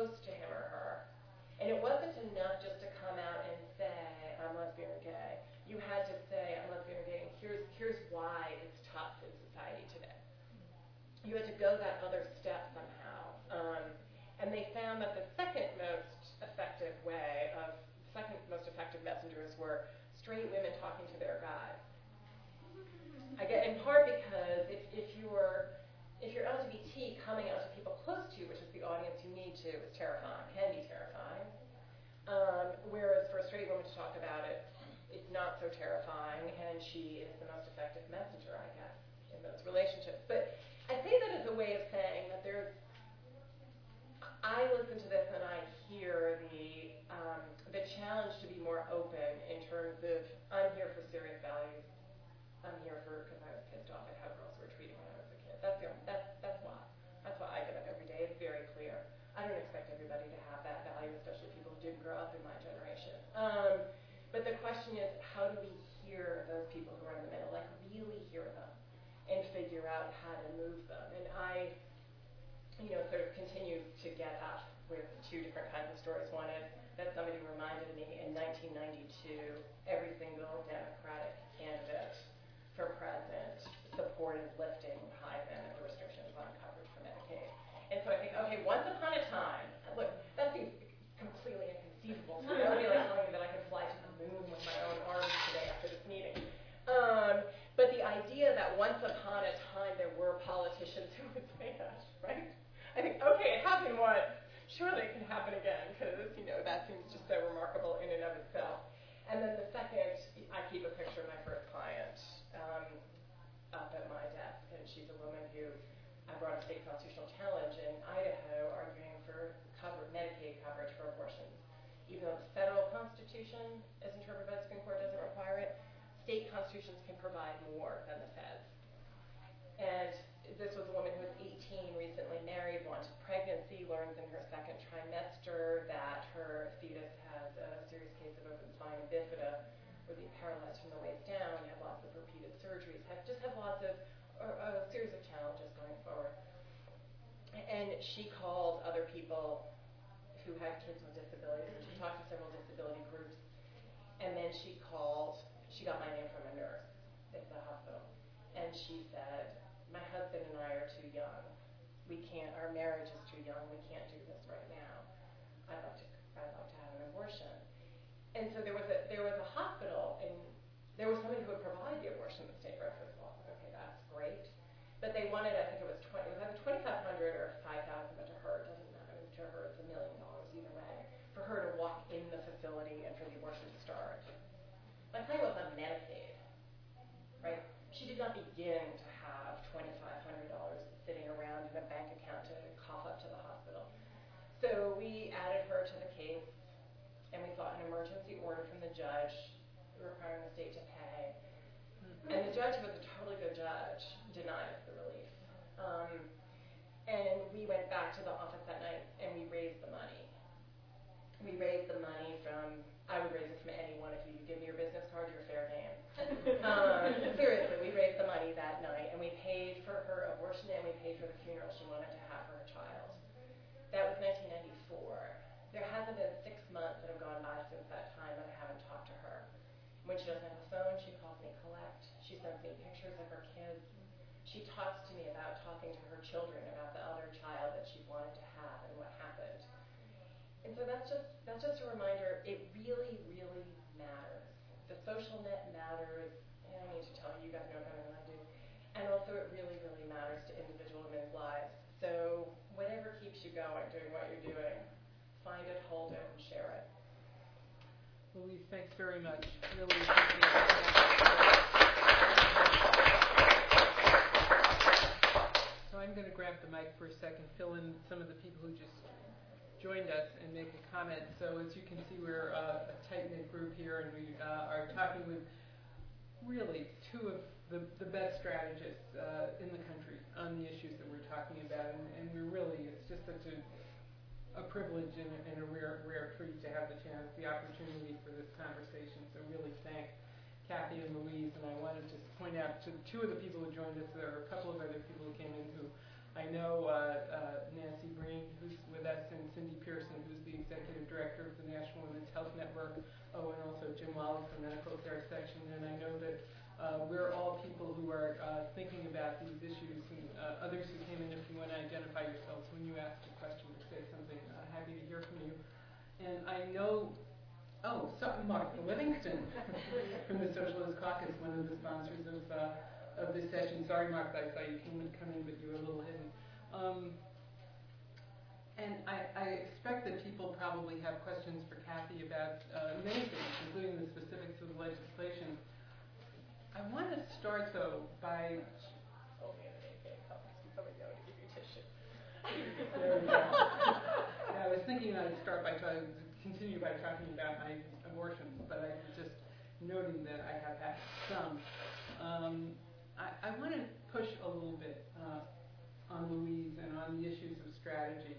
is terrifying, can be terrifying. Whereas for a straight woman to talk about it, it's not so terrifying, and she is the most effective messenger, I guess, in those relationships. But I say that as a way of saying that I listen to this and I hear the challenge to be more open in terms of, I'm here for serious values. I'm here because I was pissed off at how girls were treated when I was a kid. That's why. That's why I get up every day. It's very clear. I don't expect everybody to have that value, especially people who didn't grow up in my generation. But the question is, how do we hear those people who are in the middle, like really hear them and figure out how to move them? And I, sort of continue to get up with two different kinds of stories. One is that somebody reminded me in 1992, every single Democratic candidate for president supported lifting high-limit restrictions on coverage for Medicaid. And so I think, okay, once upon a time, look, that seems completely inconceivable. So that would be like telling me that I could fly to the moon with my own arms today after this meeting. But the idea that once upon a time there were politicians who would say that, right? I think, okay, it happened once. Surely it can happen again, because, that seems just so remarkable in and of itself. And then the second, I keep a picture of my first client up at my desk, and she's a woman who I brought a state constitutional challenge in Idaho arguing for Medicaid coverage for abortions. Even though the federal constitution, as interpreted by the Supreme Court, doesn't require it, state constitutions can provide more than the feds. And this was a woman who was 18, recently married, wanted pregnancy, learns in her second trimester that her fetus has a serious case of open spina bifida, would be paralyzed from the waist down, have lots of repeated surgeries, have lots of, a series of challenges going forward. And she called other people who had kids with disabilities, and she talked to several disability groups, and then she got my name from a nurse at the hospital, and she said, my husband and I are too young. Our marriage is too young. We can't do this right now. I'd like to have an abortion. And so there was a hospital, and there was somebody who would provide the abortion in the state. Right? First of all, okay, that's great. But they wanted, I think it was either $2,500 or $5,000, but to her, it doesn't matter. To her, it's $1 million either way, for her to walk in the facility and for the abortion to start. My client was on Medicaid, right? She did not begin to have $2,500 sitting around in a bank account to cough up to the hospital. So we added her to the case, and we sought an emergency order from the judge requiring the state to pay. And the judge, who was a totally good judge, denied us the relief. And we went back to the office that night, and we raised the money. We raised the money I would raise it from anyone. If you could give me your business card, you're fair game. Seriously, we raised the money that night, and we paid for her abortion, and we paid for the funeral she wanted to have for her child. That was 1994. There hasn't been 6 months that have gone by since that time that I haven't talked to her. When she doesn't have a phone, she calls me collect. She sends me pictures of her kids. She talks to me about talking to her children about the other child that she wanted to have and what happened. And so that's just a reminder, it really, really matters. The social net matters, and I need to tell you, you guys know better than I do. And also it really, really matters to individual women's lives. So whatever keeps you going, doing what you're doing, find it, hold it, and share it. Louise, thanks very much. Really appreciate it. So I'm going to grab the mic for a second, fill in some of the people who just joined us and make a comment. So as you can see, we're a tight-knit group here, and we are talking with really two of the best strategists in the country on the issues that we're talking about. And we're really, it's just such a privilege and a rare treat to have the opportunity for this conversation. So really thank Kathy and Louise. And I wanted to point out to two of the people who joined us, there are a couple of other people who came in who I know, Nancy Breen, who's with us, and Cindy Pearson, who's the Executive Director of the National Women's Health Network, and also Jim Wally from Medical Affairs Section. And I know that we're all people who are thinking about these issues, and others who came in, if you want to identify yourselves when you ask a question or say something, happy to hear from you. And I know, Mark Livingston from the Socialist Caucus, one of the sponsors of this session. Sorry, Mark, I saw you come in, but you were a little hidden. And I expect that people probably have questions for Kathy about many things, including the specifics of the legislation. I want to start, though, by... Told me the AK comes. Somebody know to give you tissue. There we go. Yeah, I was thinking I'd continue by talking about my abortions, but I'm just noting that I have had some. I want to push a little bit on Louise and on the issues of strategy.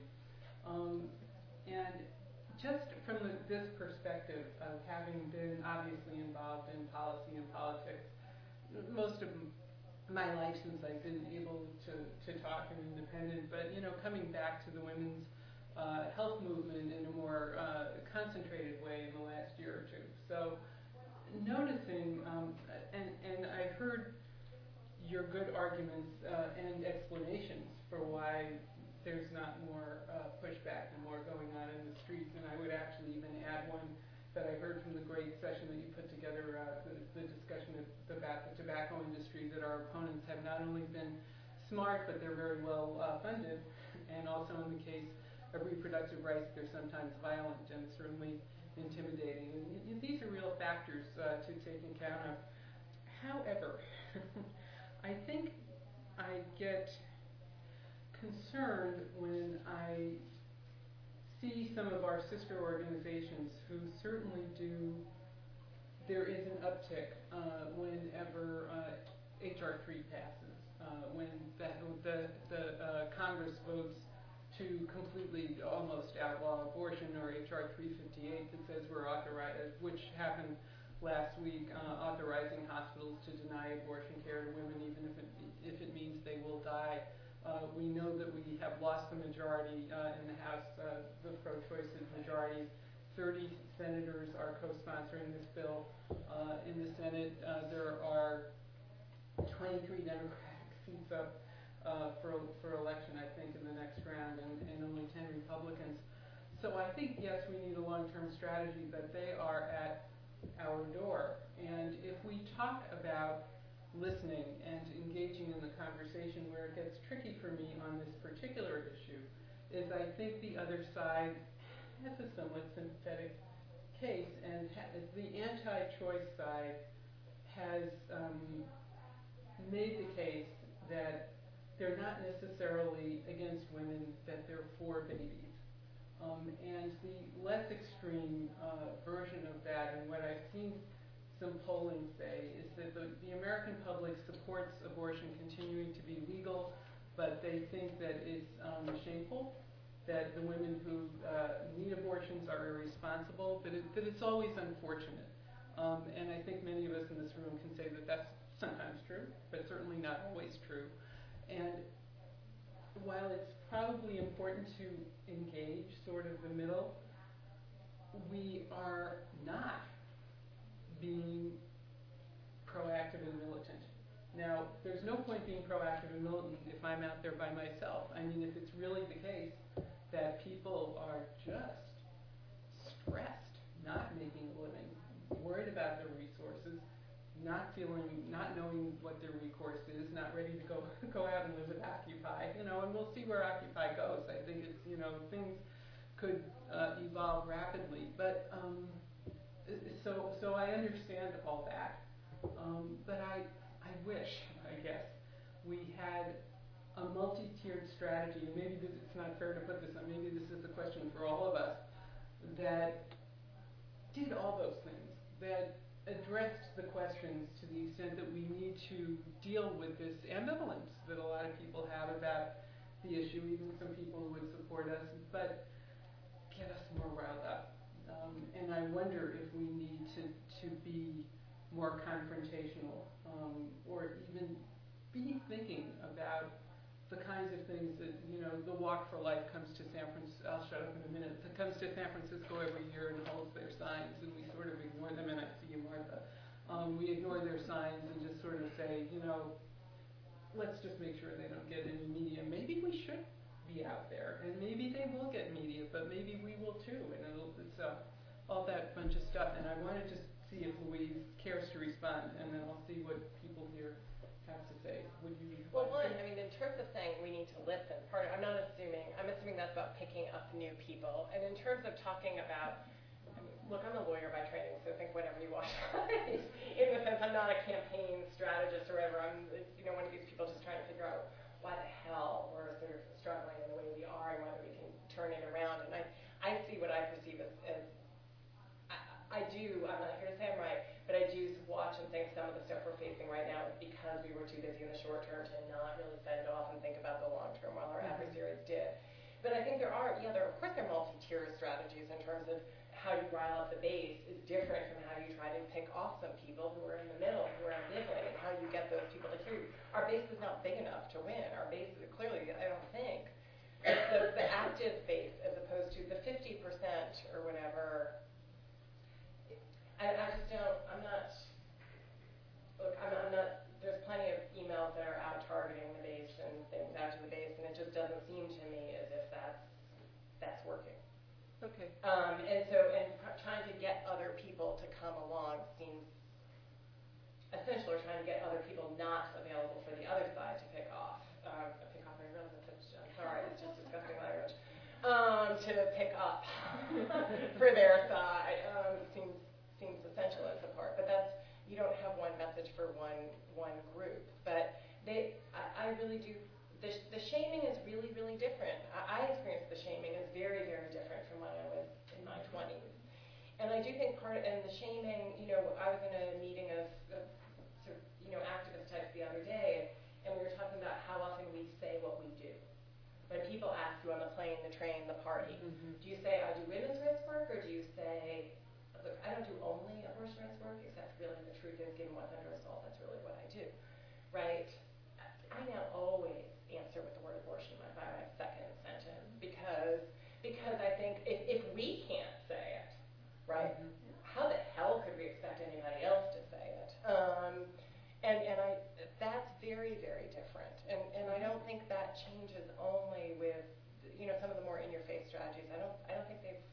And just from this perspective of having been obviously involved in policy and politics most of my life since I've been able to talk and independent, but coming back to the women's health movement in a more concentrated way in the last year or two. So noticing, and I heard your good arguments and explanations for why there's not more pushback and more going on in the streets, and I would actually even add one that I heard from the great session that you put together, the discussion about the tobacco industry, that our opponents have not only been smart, but they're very well funded, and also in the case of reproductive rights, they're sometimes violent and certainly intimidating. And these are real factors to take account of. However, I think I get concerned when I see some of our sister organizations who certainly do, there is an uptick whenever H.R. 3 passes, when the Congress votes to completely almost outlaw abortion, or H.R. 358 that says we're authorized, which happened last week, authorizing hospitals to deny abortion care to women even if it means they will die. We know that we have lost the majority in the House, the pro-choice majority. 30 senators are co-sponsoring this bill. In the Senate, there are 23 Democratic seats up for election, I think, in the next round, and only 10 Republicans. So I think, yes, we need a long-term strategy, but they are at our door. And if we talk about listening and engaging in the conversation, where it gets tricky for me on this particular issue is I think the other side has a somewhat sympathetic case, and the anti-choice side has made the case that they're not necessarily against women, that they're for babies. And the less extreme version of that, and what I've seen some polling say, is that the American public supports abortion continuing to be legal, but they think that it's shameful, that the women who need abortions are irresponsible, that it's always unfortunate. And I think many of us in this room can say that that's sometimes true, but certainly not always true. And while it's probably important to engage sort of the middle, we are not being proactive and militant. Now, there's no point being proactive and militant if I'm out there by myself. I mean, if it's really the case that people are just stressed, not making a living, worried about their resources, not knowing what their recourse is, not ready to go out and live with Occupy, and we'll see where Occupy goes. I think it's, things could evolve rapidly, but so I understand all that, but I wish, I guess, we had a multi-tiered strategy, and maybe it's not fair to put this on, maybe this is a question for all of us, that did all those things, that addressed the questions to the extent that we need to deal with this ambivalence that a lot of people have about the issue, even some people who would support us, but get us more riled up. And I wonder if we need to be more confrontational, or even be thinking about the kinds of things that, the Walk for Life comes to San Francisco, I'll shut up in a minute, it comes to San Francisco every year and holds their signs, and we sort of ignore them, and I see you, Martha. We ignore their signs and just sort of say, let's just make sure they don't get any media. Maybe we should be out there, and maybe they will get media, but maybe we will too, and it's all that bunch of stuff. And I want to just see if Louise cares to respond, and then I'll see what people here have to say? Would you? Well, one, I mean, in terms of saying we need to listen, I'm assuming that's about picking up new people. And in terms of talking about, look, I'm a lawyer by training, so think whatever you want. In the sense, I'm not a campaign strategist or whatever. I'm, one of these people just trying to figure out why the hell we're sort of struggling in the way we are and whether we can turn it around. And I see what I perceive as I'm not here to say I'm right, but I do watch and think some of the stuff we're facing right now is because we were too busy in the short term to not really send off and think about the long term while our adversaries did. But I think there are multi-tier strategies in terms of how you rile up the base is different from how you try to pick off some people who are in the middle, who are ambivalent, and how you get those people to hear you. Our base is not big enough to win. Our base is clearly, I don't think, the active base as opposed to the 50% or whatever. There's plenty of emails that are out targeting the base and things out to the base, and it just doesn't seem to me as if that's working. Okay. Trying to get other people to come along seems essential, or trying to get other people not available for the other side to pick off. I realize that's such, I'm sorry, it's just disgusting language. To pick up for their side seems essential as a part. But you don't have one message for one group. But I really do. The shaming is really, really different. I experienced the shaming as very, very different from when I was in my 20s. And I do think the shaming, I was in a meeting of sort of, activist types the other day, and we were talking about how often we say what we do. When people ask you on the plane, the train, the party, do you say, I do women's rights work, or do you say, look, I don't do only abortion rights work, except really the truth is, given what's under assault, that's really what I do, right? I now always answer with the word abortion by my second sentence because I think if we can't say it, right, how the hell could we expect anybody else to say it? That's very, very different. And I don't think that changes only with, some of the more in-your-face strategies. I don't think they've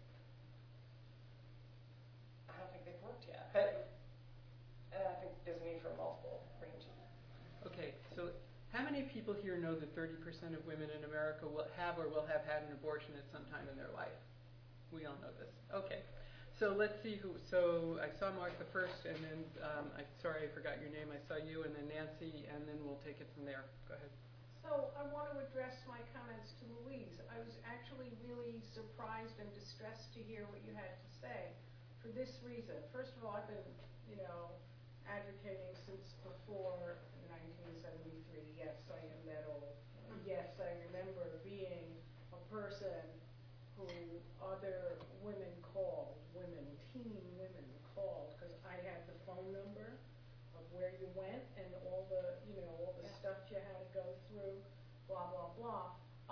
worked yet. But I think there's a need for multiple ranges. Okay, so how many people here know that 30% of women in America will have had an abortion at some time in their life? We all know this. Okay. So let's see so I saw Martha first, and then, sorry I forgot your name. I saw you, and then Nancy, and then we'll take it from there. Go ahead. So I want to address my comments to Louise. I was actually really surprised and distressed to hear what you had to say for this reason. First of all, I've been, advocating since before 1973. Yes, I am that old. Yes, I remember being a person who other women called, teen women called, because I had the phone number of where you went and all the, all the stuff you had to go through, blah, blah, blah.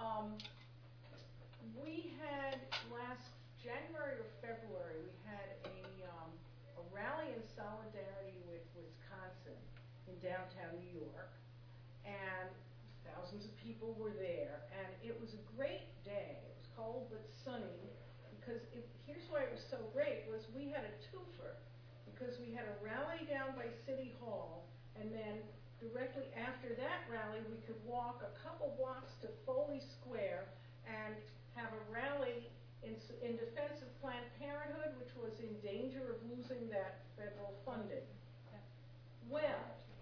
We had last January or February, we had a rally in solidarity with Wisconsin in downtown New York, and thousands of people were there, and it was a great day. It was cold but sunny, because here's why it was so great, was we had a twofer, because we had a rally down by City Hall, and then directly after that rally, we could walk a couple blocks to Foley Square and have a rally in defense of Planned Parenthood, which was in danger of losing that federal funding. Well,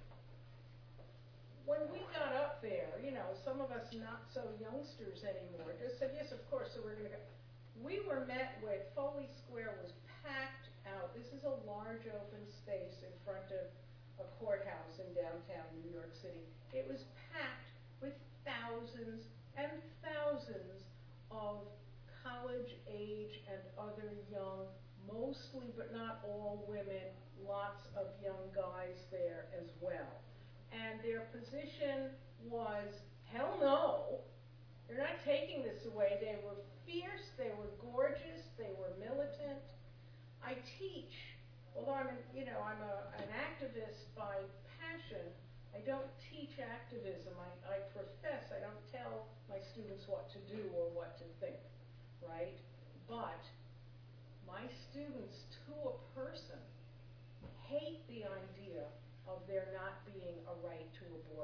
when we got up there, some of us not so youngsters anymore just said, yes, of course, so we're going to go. We were met with, Foley Square was packed out. This is a large open space in front of a courthouse in downtown New York City. It was packed with thousands and thousands of college age and other young, mostly but not all women, lots of young guys there as well. And their position was, hell no, they're not taking this away. They were fierce, they were gorgeous, they were militant. I teach, although I'm an activist by passion, I don't teach activism. I profess, I don't tell my students what to do or what to think, right? But my students, to a person, hate the idea of there not being a right to abortion.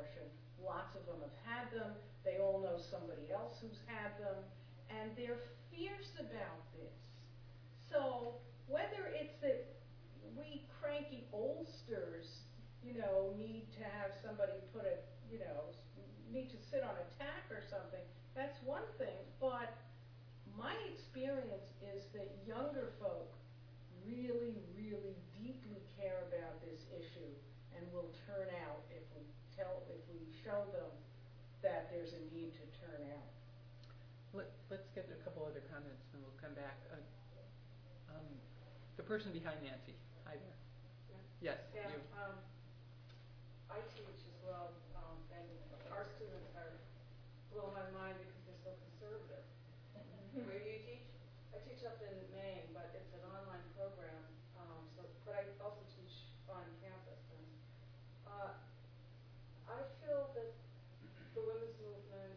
lots of them have had them, they all know somebody else who's had them, and they're fierce about this. So whether it's that we cranky oldsters, need to have somebody put a, need to sit on a tack or something, that's one thing. But my experience is that younger folk really, really deeply care about this issue and will turn out if we show them that there's a need to turn out. Let's get a couple other comments, and we'll come back. The person behind Nancy. Hi there. Yes, Yeah, you. I teach as well, and our students blow my mind because they're so conservative. Where do you teach? I teach up in Maine, but it's an online program, but I also teach on campus. And I feel that the women's movement,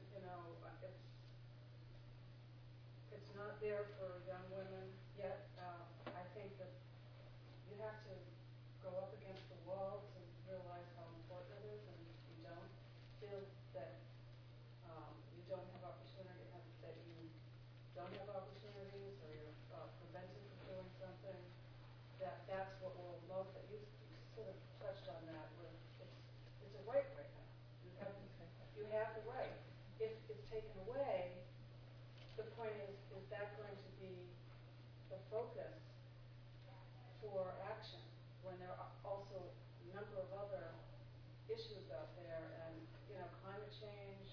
it's not there for young women yet. I think that you have to go up against the wall to realize how important it is, and if you don't feel that you don't have opportunity, that you don't have opportunities, or you're prevented from doing something, that's what we'll love. That you sort of touched on that, where it's a right now. You have the right. If it's taken away, the point is that going to be the focus for action when there are also a number of other issues out there, and climate change,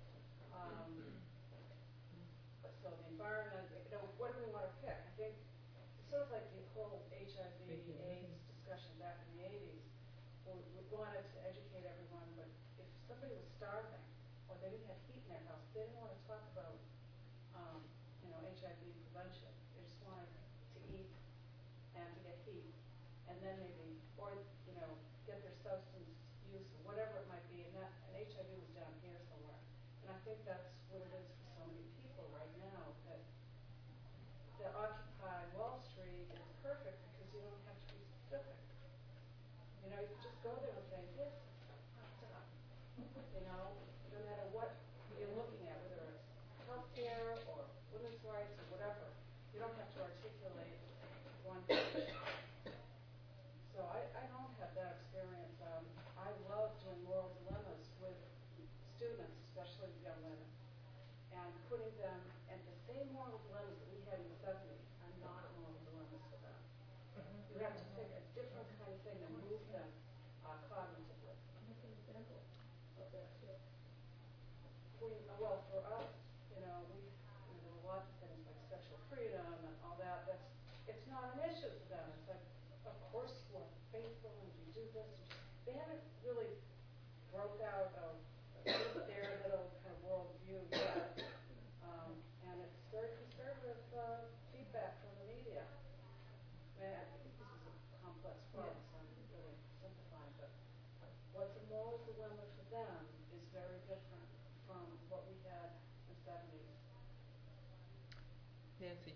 so the environment, what do we want to pick? I think it's sort of like the whole HIV/AIDS discussion back in the 80s. We wanted to educate everyone, but if somebody was starving or they didn't have heat in their house, they didn't want to talk about HIV prevention. They just wanted to eat and to get heat, and then maybe, or get their substance use or whatever it might be, and HIV was down here somewhere. And I think that's what it is for so many people right now, that Occupy Wall Street is perfect because you don't have to be specific. You can just go there and say, this is fucked up. No matter what you're looking at, whether it's healthcare or women's rights or whatever, you don't have to articulate one thing. So I don't have that experience. I love doing moral dilemmas with students, especially young women, and putting them at the same moral dilemmas that we had in the 70s are not moral dilemmas for them. You have to pick a different kind of thing that moves them cognitively. What's an example of that too? Well, for us, there were lots of things like sexual freedom and all that. It's not an issue for them. It's like, of course you are faithful and you do this. They haven't really broke out of their little kind of worldview yet. And it's very conservative feedback from the media. I think this is a complex problem, so I'm really simplifying, but what's a moral dilemma for them is very different from what we had in the 70s. Nancy.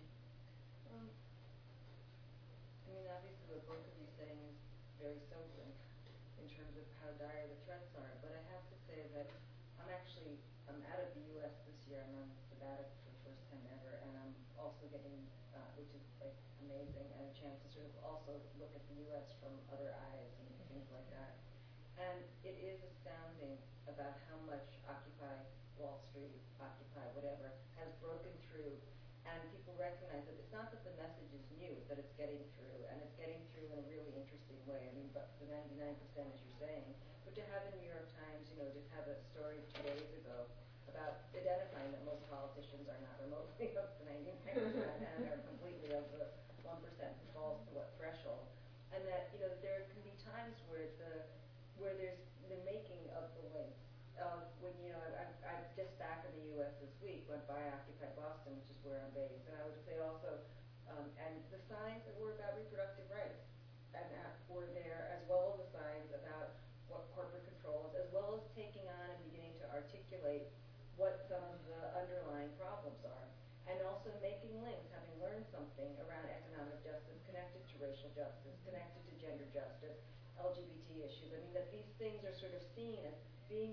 Obviously what both of you saying is very sobering in terms of how dire the threats are, but I have to say that I'm out of the U.S. this year. I'm on sabbatical for the first time ever, and I'm also getting, which is like amazing, and a chance to sort of also look at the U.S. from other eyes and things like that. And it is astounding about how much Occupy Wall Street, Occupy whatever, has broken through, and people recognize that it's not that the message is new, it's that it's getting through, and it's getting through in a really interesting way. But the 99%, as you're saying, but to have the New York Times, just have a story 2 days ago about identifying that most politicians are not remotely up to 99% and are completely of the 1% who falls to what threshold, and that there can be times where there's the making of the links. When I'm just back in the U.S. this week, went by Occupy Boston, which is where I'm based, and I would say also, and the signs that were about reproductive rights, and were there, as well as the signs about what corporate control is, as well as taking on and beginning to articulate what some of the underlying problems are, and also making links, having learned something around economic justice connected to racial justice, connected to gender justice, LGBT issues. That these things are sort of seen as being mixed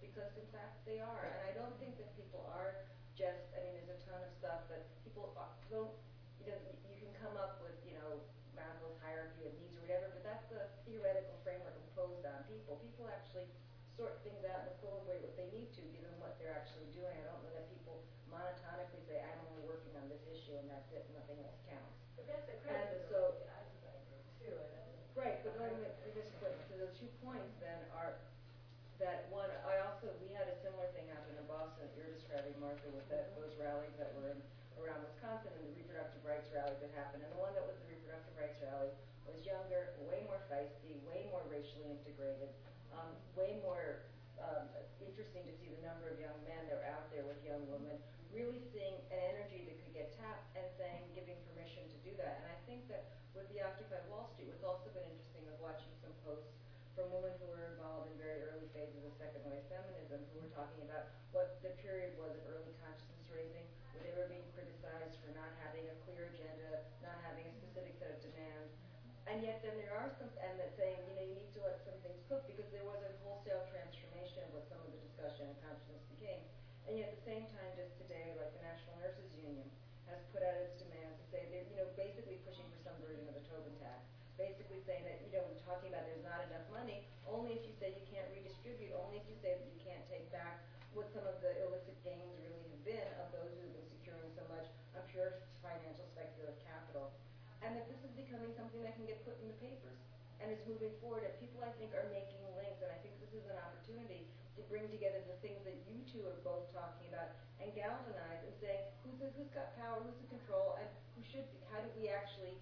because in fact they are. And I don't think that people are just, I mean, there's a ton of stuff that people don't, you can come up with, Maslow's hierarchy of needs or whatever, but that's the theoretical framework imposed on people. People actually sort things out and equilibrate what they need to, given what they're actually doing. I don't know that people monotonically say, I'm only working on this issue and that's it, nothing else counts. But that's a And credit so, to the Occupy group too, and that's. right, but going with this, so the 2 points then are that one, we had a similar thing happen in Boston that you're describing, Martha, with those rallies that were around Wisconsin and the reproductive rights rally that happened. And the one that was the reproductive rights rally was younger, way more feisty, way more racially integrated, way more interesting to see the number of young men that were out there with young women, really seeing an energy that could get tapped and giving permission to do that. And I think that with the Occupy Wall Street, what's also been interesting of watching some posts from women who were involved in very early phases of second wave feminism, who were talking about what the period was of early consciousness raising, where they were being criticized for not having a clear agenda, not having a specific set of demands. And yet then there are some, and that saying, you need to let some things cook, because there was a wholesale transformation of what some of the discussion and consciousness became. And yet at the same time, just today, like the National Nurses Union has put out its demands to say they're, basically pushing for some version of a Tobin tax. Basically saying that, talking about there's not enough money, only if you say you can't redistribute, only if you say that you can't take back what some of the illicit gains really have been of those who have been securing so much on pure financial speculative capital. And that this is becoming something that can get put in the papers and is moving forward. And people, I think, are making links, and I think this is an opportunity to bring together the things that you two are both talking about and galvanize and saying who's got power, who's in control, and who should be, how do we actually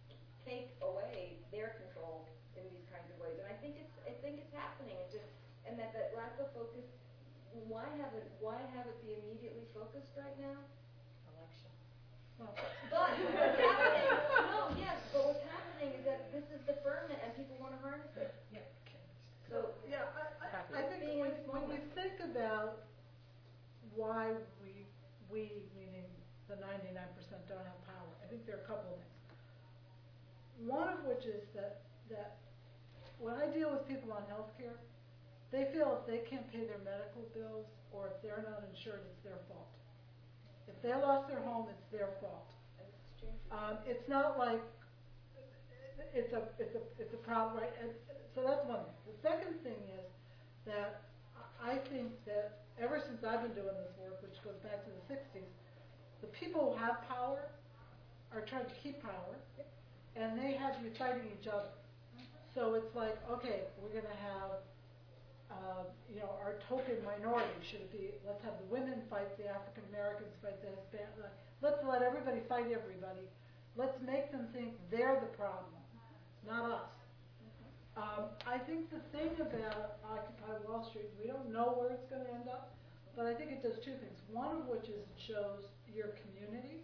take away their control in these kinds of ways. And I think it's happening. And that lack of focus, why have it be immediately focused right now? Election. Well, But what's happening, but what's happening is that this is the ferment and people want to harness it. yeah. So, Yeah, I think when we think about why we meaning the 99% don't have power, I think there are a couple of things. One of which is that when I deal with people on health care, they feel if they can't pay their medical bills or if they're not insured, it's their fault. If they lost their home, it's their fault. It's not like it's a problem, right? And so that's one thing. The second thing is that I think that ever since I've been doing this work, which goes back to the 60s, the people who have power are trying to keep power, and they have to be fighting each other. So it's like, okay, we're going to have, our token minority. Should it be, let's have the women fight the African Americans, fight the Hispanic. Let's let everybody fight everybody. Let's make them think they're the problem, not us. I think the thing about Occupy Wall Street, we don't know where it's going to end up, but I think it does two things. One of which is it shows your community.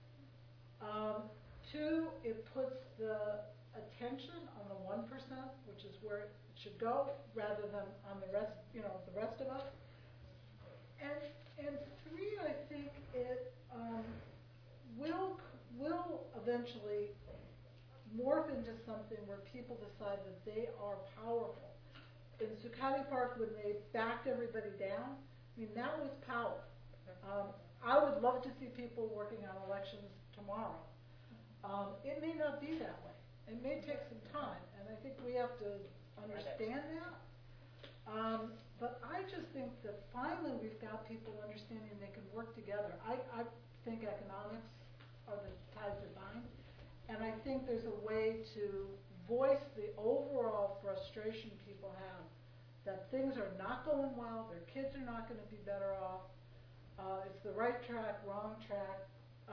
Two, it puts the attention on the 1%, which is where it should go, rather than on the rest, the rest of us. And three, I think it will eventually morph into something where people decide that they are powerful. In Zuccotti Park, when they backed everybody down, I mean, that was power. I would love to see people working on elections tomorrow. It may not be that way. It may take some time, and I think we have to understand that. But I just think that finally we've got people understanding they can work together. I think economics are the ties that bind, and I think there's a way to voice the overall frustration people have that things are not going well, their kids are not going to be better off. It's the right track, wrong track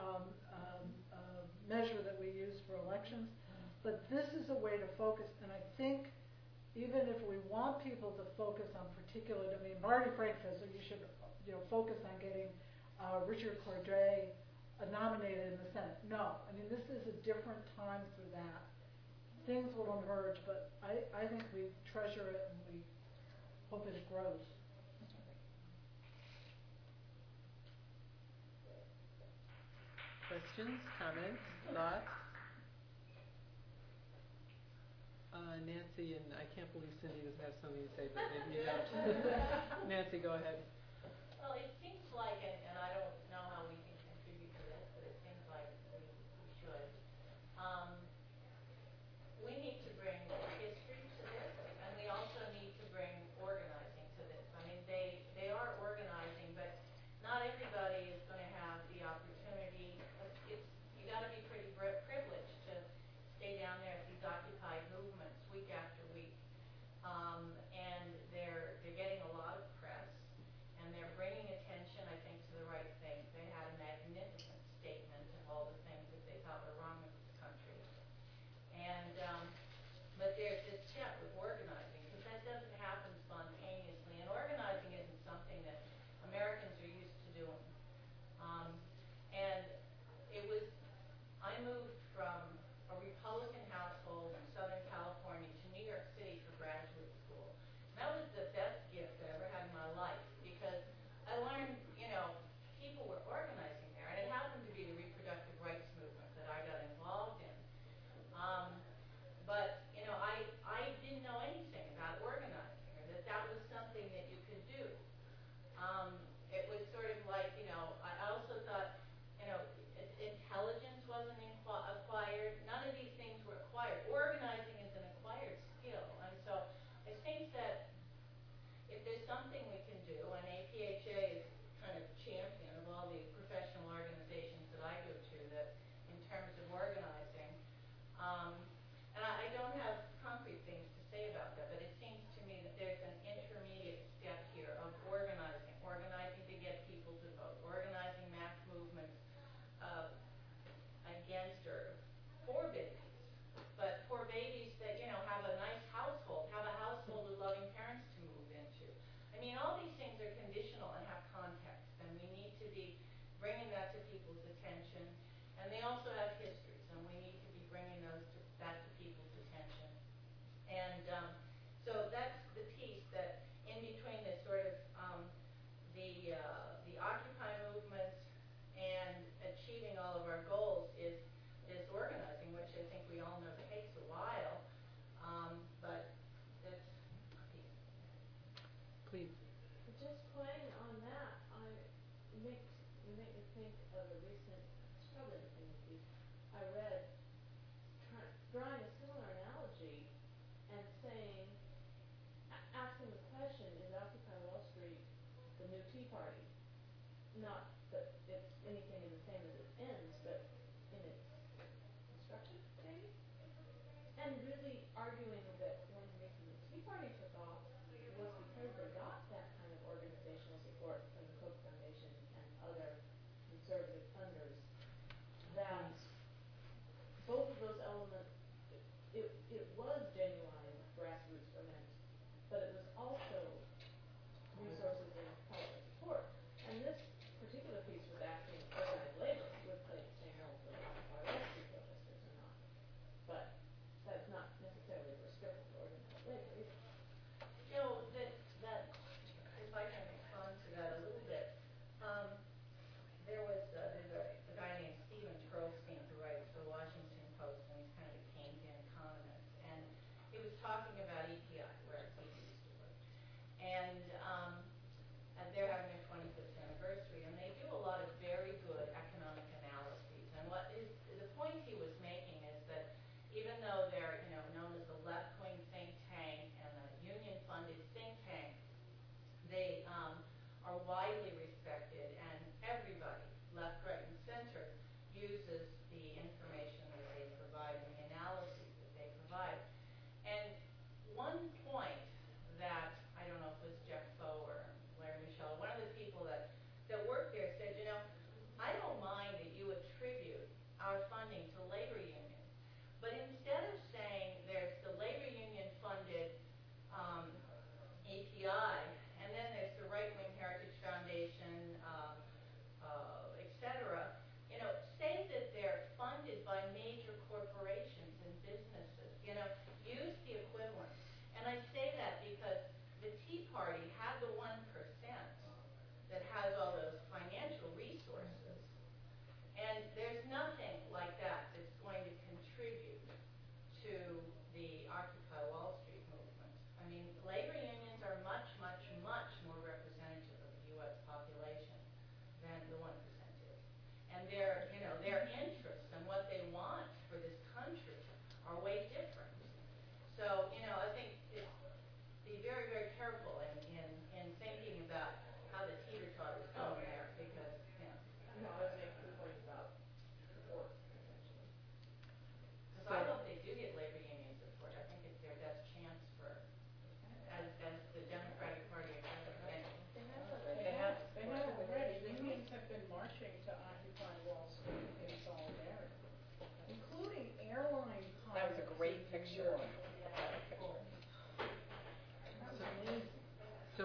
measure that we use for elections. But this is a way to focus, and I think even if we want people to focus on particular, I mean, Marty Frank says that you should, focus on getting Richard Cordray nominated in the Senate. No, I mean, this is a different time for that. Things will emerge, but I think we treasure it and we hope it grows. Questions, comments, thoughts? Nancy, and I can't believe Cindy doesn't have something to say, but maybe you don't. Nancy, go ahead. Well, it seems like, and I don't know how we can contribute to this, but it seems like we should. Um, we need to bring history to this, and we also need to bring organizing to this. I mean, they are organizing, but not everybody is going to have the opportunity. You got to be pretty privileged to stay down there at these Occupy movements week after week. And they're getting a lot of press, and they're bringing attention, I think, to the right things. They had a magnificent statement of all the things that they thought were wrong with this country. And but there's this step with organizing, because that doesn't happen spontaneously, and organizing isn't something that Americans are used to doing. And I moved from a Republican household in Southern California to New York City for graduate school. And that was the best gift I ever had in my life, because I learned, people were organizing there, and it happened to be the reproductive rights movement that I got involved in. But I didn't know anything about organizing, or that was something that you could do. It was sort of like, I also thought, intelligence wasn't acquired. None of these things were acquired. Organizing is an acquired skill. And so I think that if there's something we can do, and APHA is kind of champion of all the professional organizations that I go to, that in terms of organizing, and I don't have concrete things to say about that, but it seems to me that there's an intermediate step here of organizing to get people to vote, organizing mass movements against or for babies, but for babies that, have a nice household, have a household with loving parents to move into. I mean, all these things are conditional and have context, and we need to be bringing that to people's attention. And they also have histories, and we need to be bringing that to people's attention. And so that's the piece that in between this sort of the Occupy movement and achieving all of our goals is this organizing, which I think we all know takes a while, but that's a piece. Please. Just playing on that, you make me think of a recent, it's probably the same piece, I read, drawing a similar analogy and saying, asking the question, is Occupy Wall Street the new Tea Party? Not that it's anything in the same as its ends, but in its construction, maybe? And really arguing that one reason the Tea Party took off was because they got that kind of organizational support from the Koch Foundation and other conservative funders, that both of those elements, it was genuine grassroots ferment, but it was also resources and help and support. And this particular piece was asking organized labor would play the same role for Occupy Wall Street protesters or not. But that's not necessarily prescriptive for organized labor either. That if I can respond to that a little bit, there's a guy named Stephen Trollstein who writes for the Washington Post, and he's kind of a Keynesian economist, and he was talking about EPI, where he used to work, and they're having their 25th anniversary, and they do a lot of very good economic analyses. And the point he was making is that even though they're known as a left-wing think tank and a union-funded think tank, they are widely respected, and everybody, left, right, and center, uses the information that they provide and the analyses that they provide. And one point that, I don't know if it was Jeff Foe or Larry Michel, one of the people that worked there said, I don't mind that you attribute our funding to labor unions, but instead of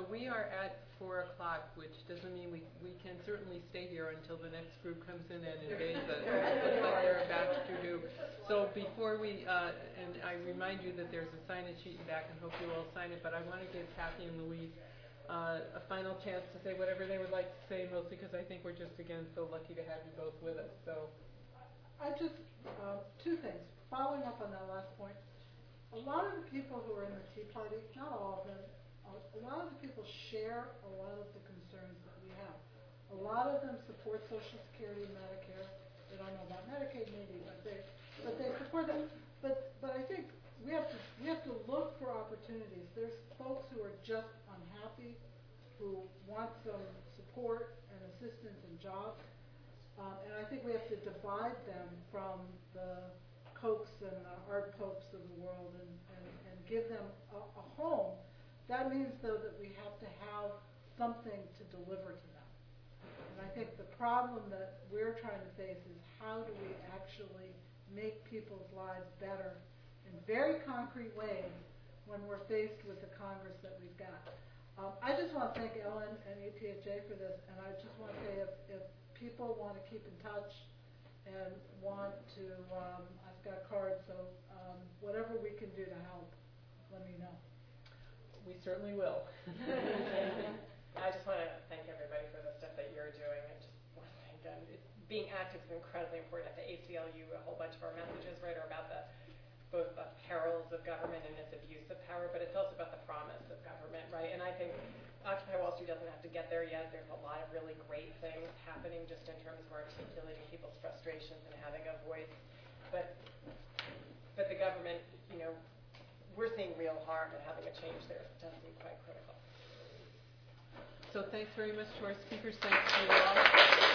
we are at 4 o'clock, which doesn't mean we can certainly stay here until the next group comes in and invades us. It looks like they're about to do. So before we, and I remind you that there's a sign-in sheet in back, and hope you all sign it, but I want to give Kathy and Louise a final chance to say whatever they would like to say, mostly because I think we're just, again, so lucky to have you both with us. So, I just, two things. Following up on that last point, a lot of the people who are in the Tea Party, not all of them, a lot of the people share a lot of the concerns that we have. A lot of them support Social Security and Medicare. They don't know about Medicaid maybe, but they support that. But I think we have to look for opportunities. There's folks who are just unhappy, who want some support and assistance and jobs. And I think we have to divide them from the Kochs and the Art Popes of the world and give them a home. That means, though, that we have to have something to deliver to them. And I think the problem that we're trying to face is how do we actually make people's lives better in very concrete ways when we're faced with the Congress that we've got. I just want to thank Ellen and APHA for this, and I just want to say if people want to keep in touch and want to, I've got cards, so whatever we can do to help, let me know. we certainly will. I just want to thank everybody for the stuff that you're doing, and just want to thank them. Being active is incredibly important. At the ACLU, a whole bunch of our messages, right, are about both the perils of government and its abuse of power, but it's also about the promise of government, right? And I think Occupy Wall Street doesn't have to get there yet. There's a lot of really great things happening just in terms of articulating people's frustrations and having a voice. But the government, we're seeing real harm, and having a change there does seem quite critical. So thanks very much to our speakers. Thanks to you all.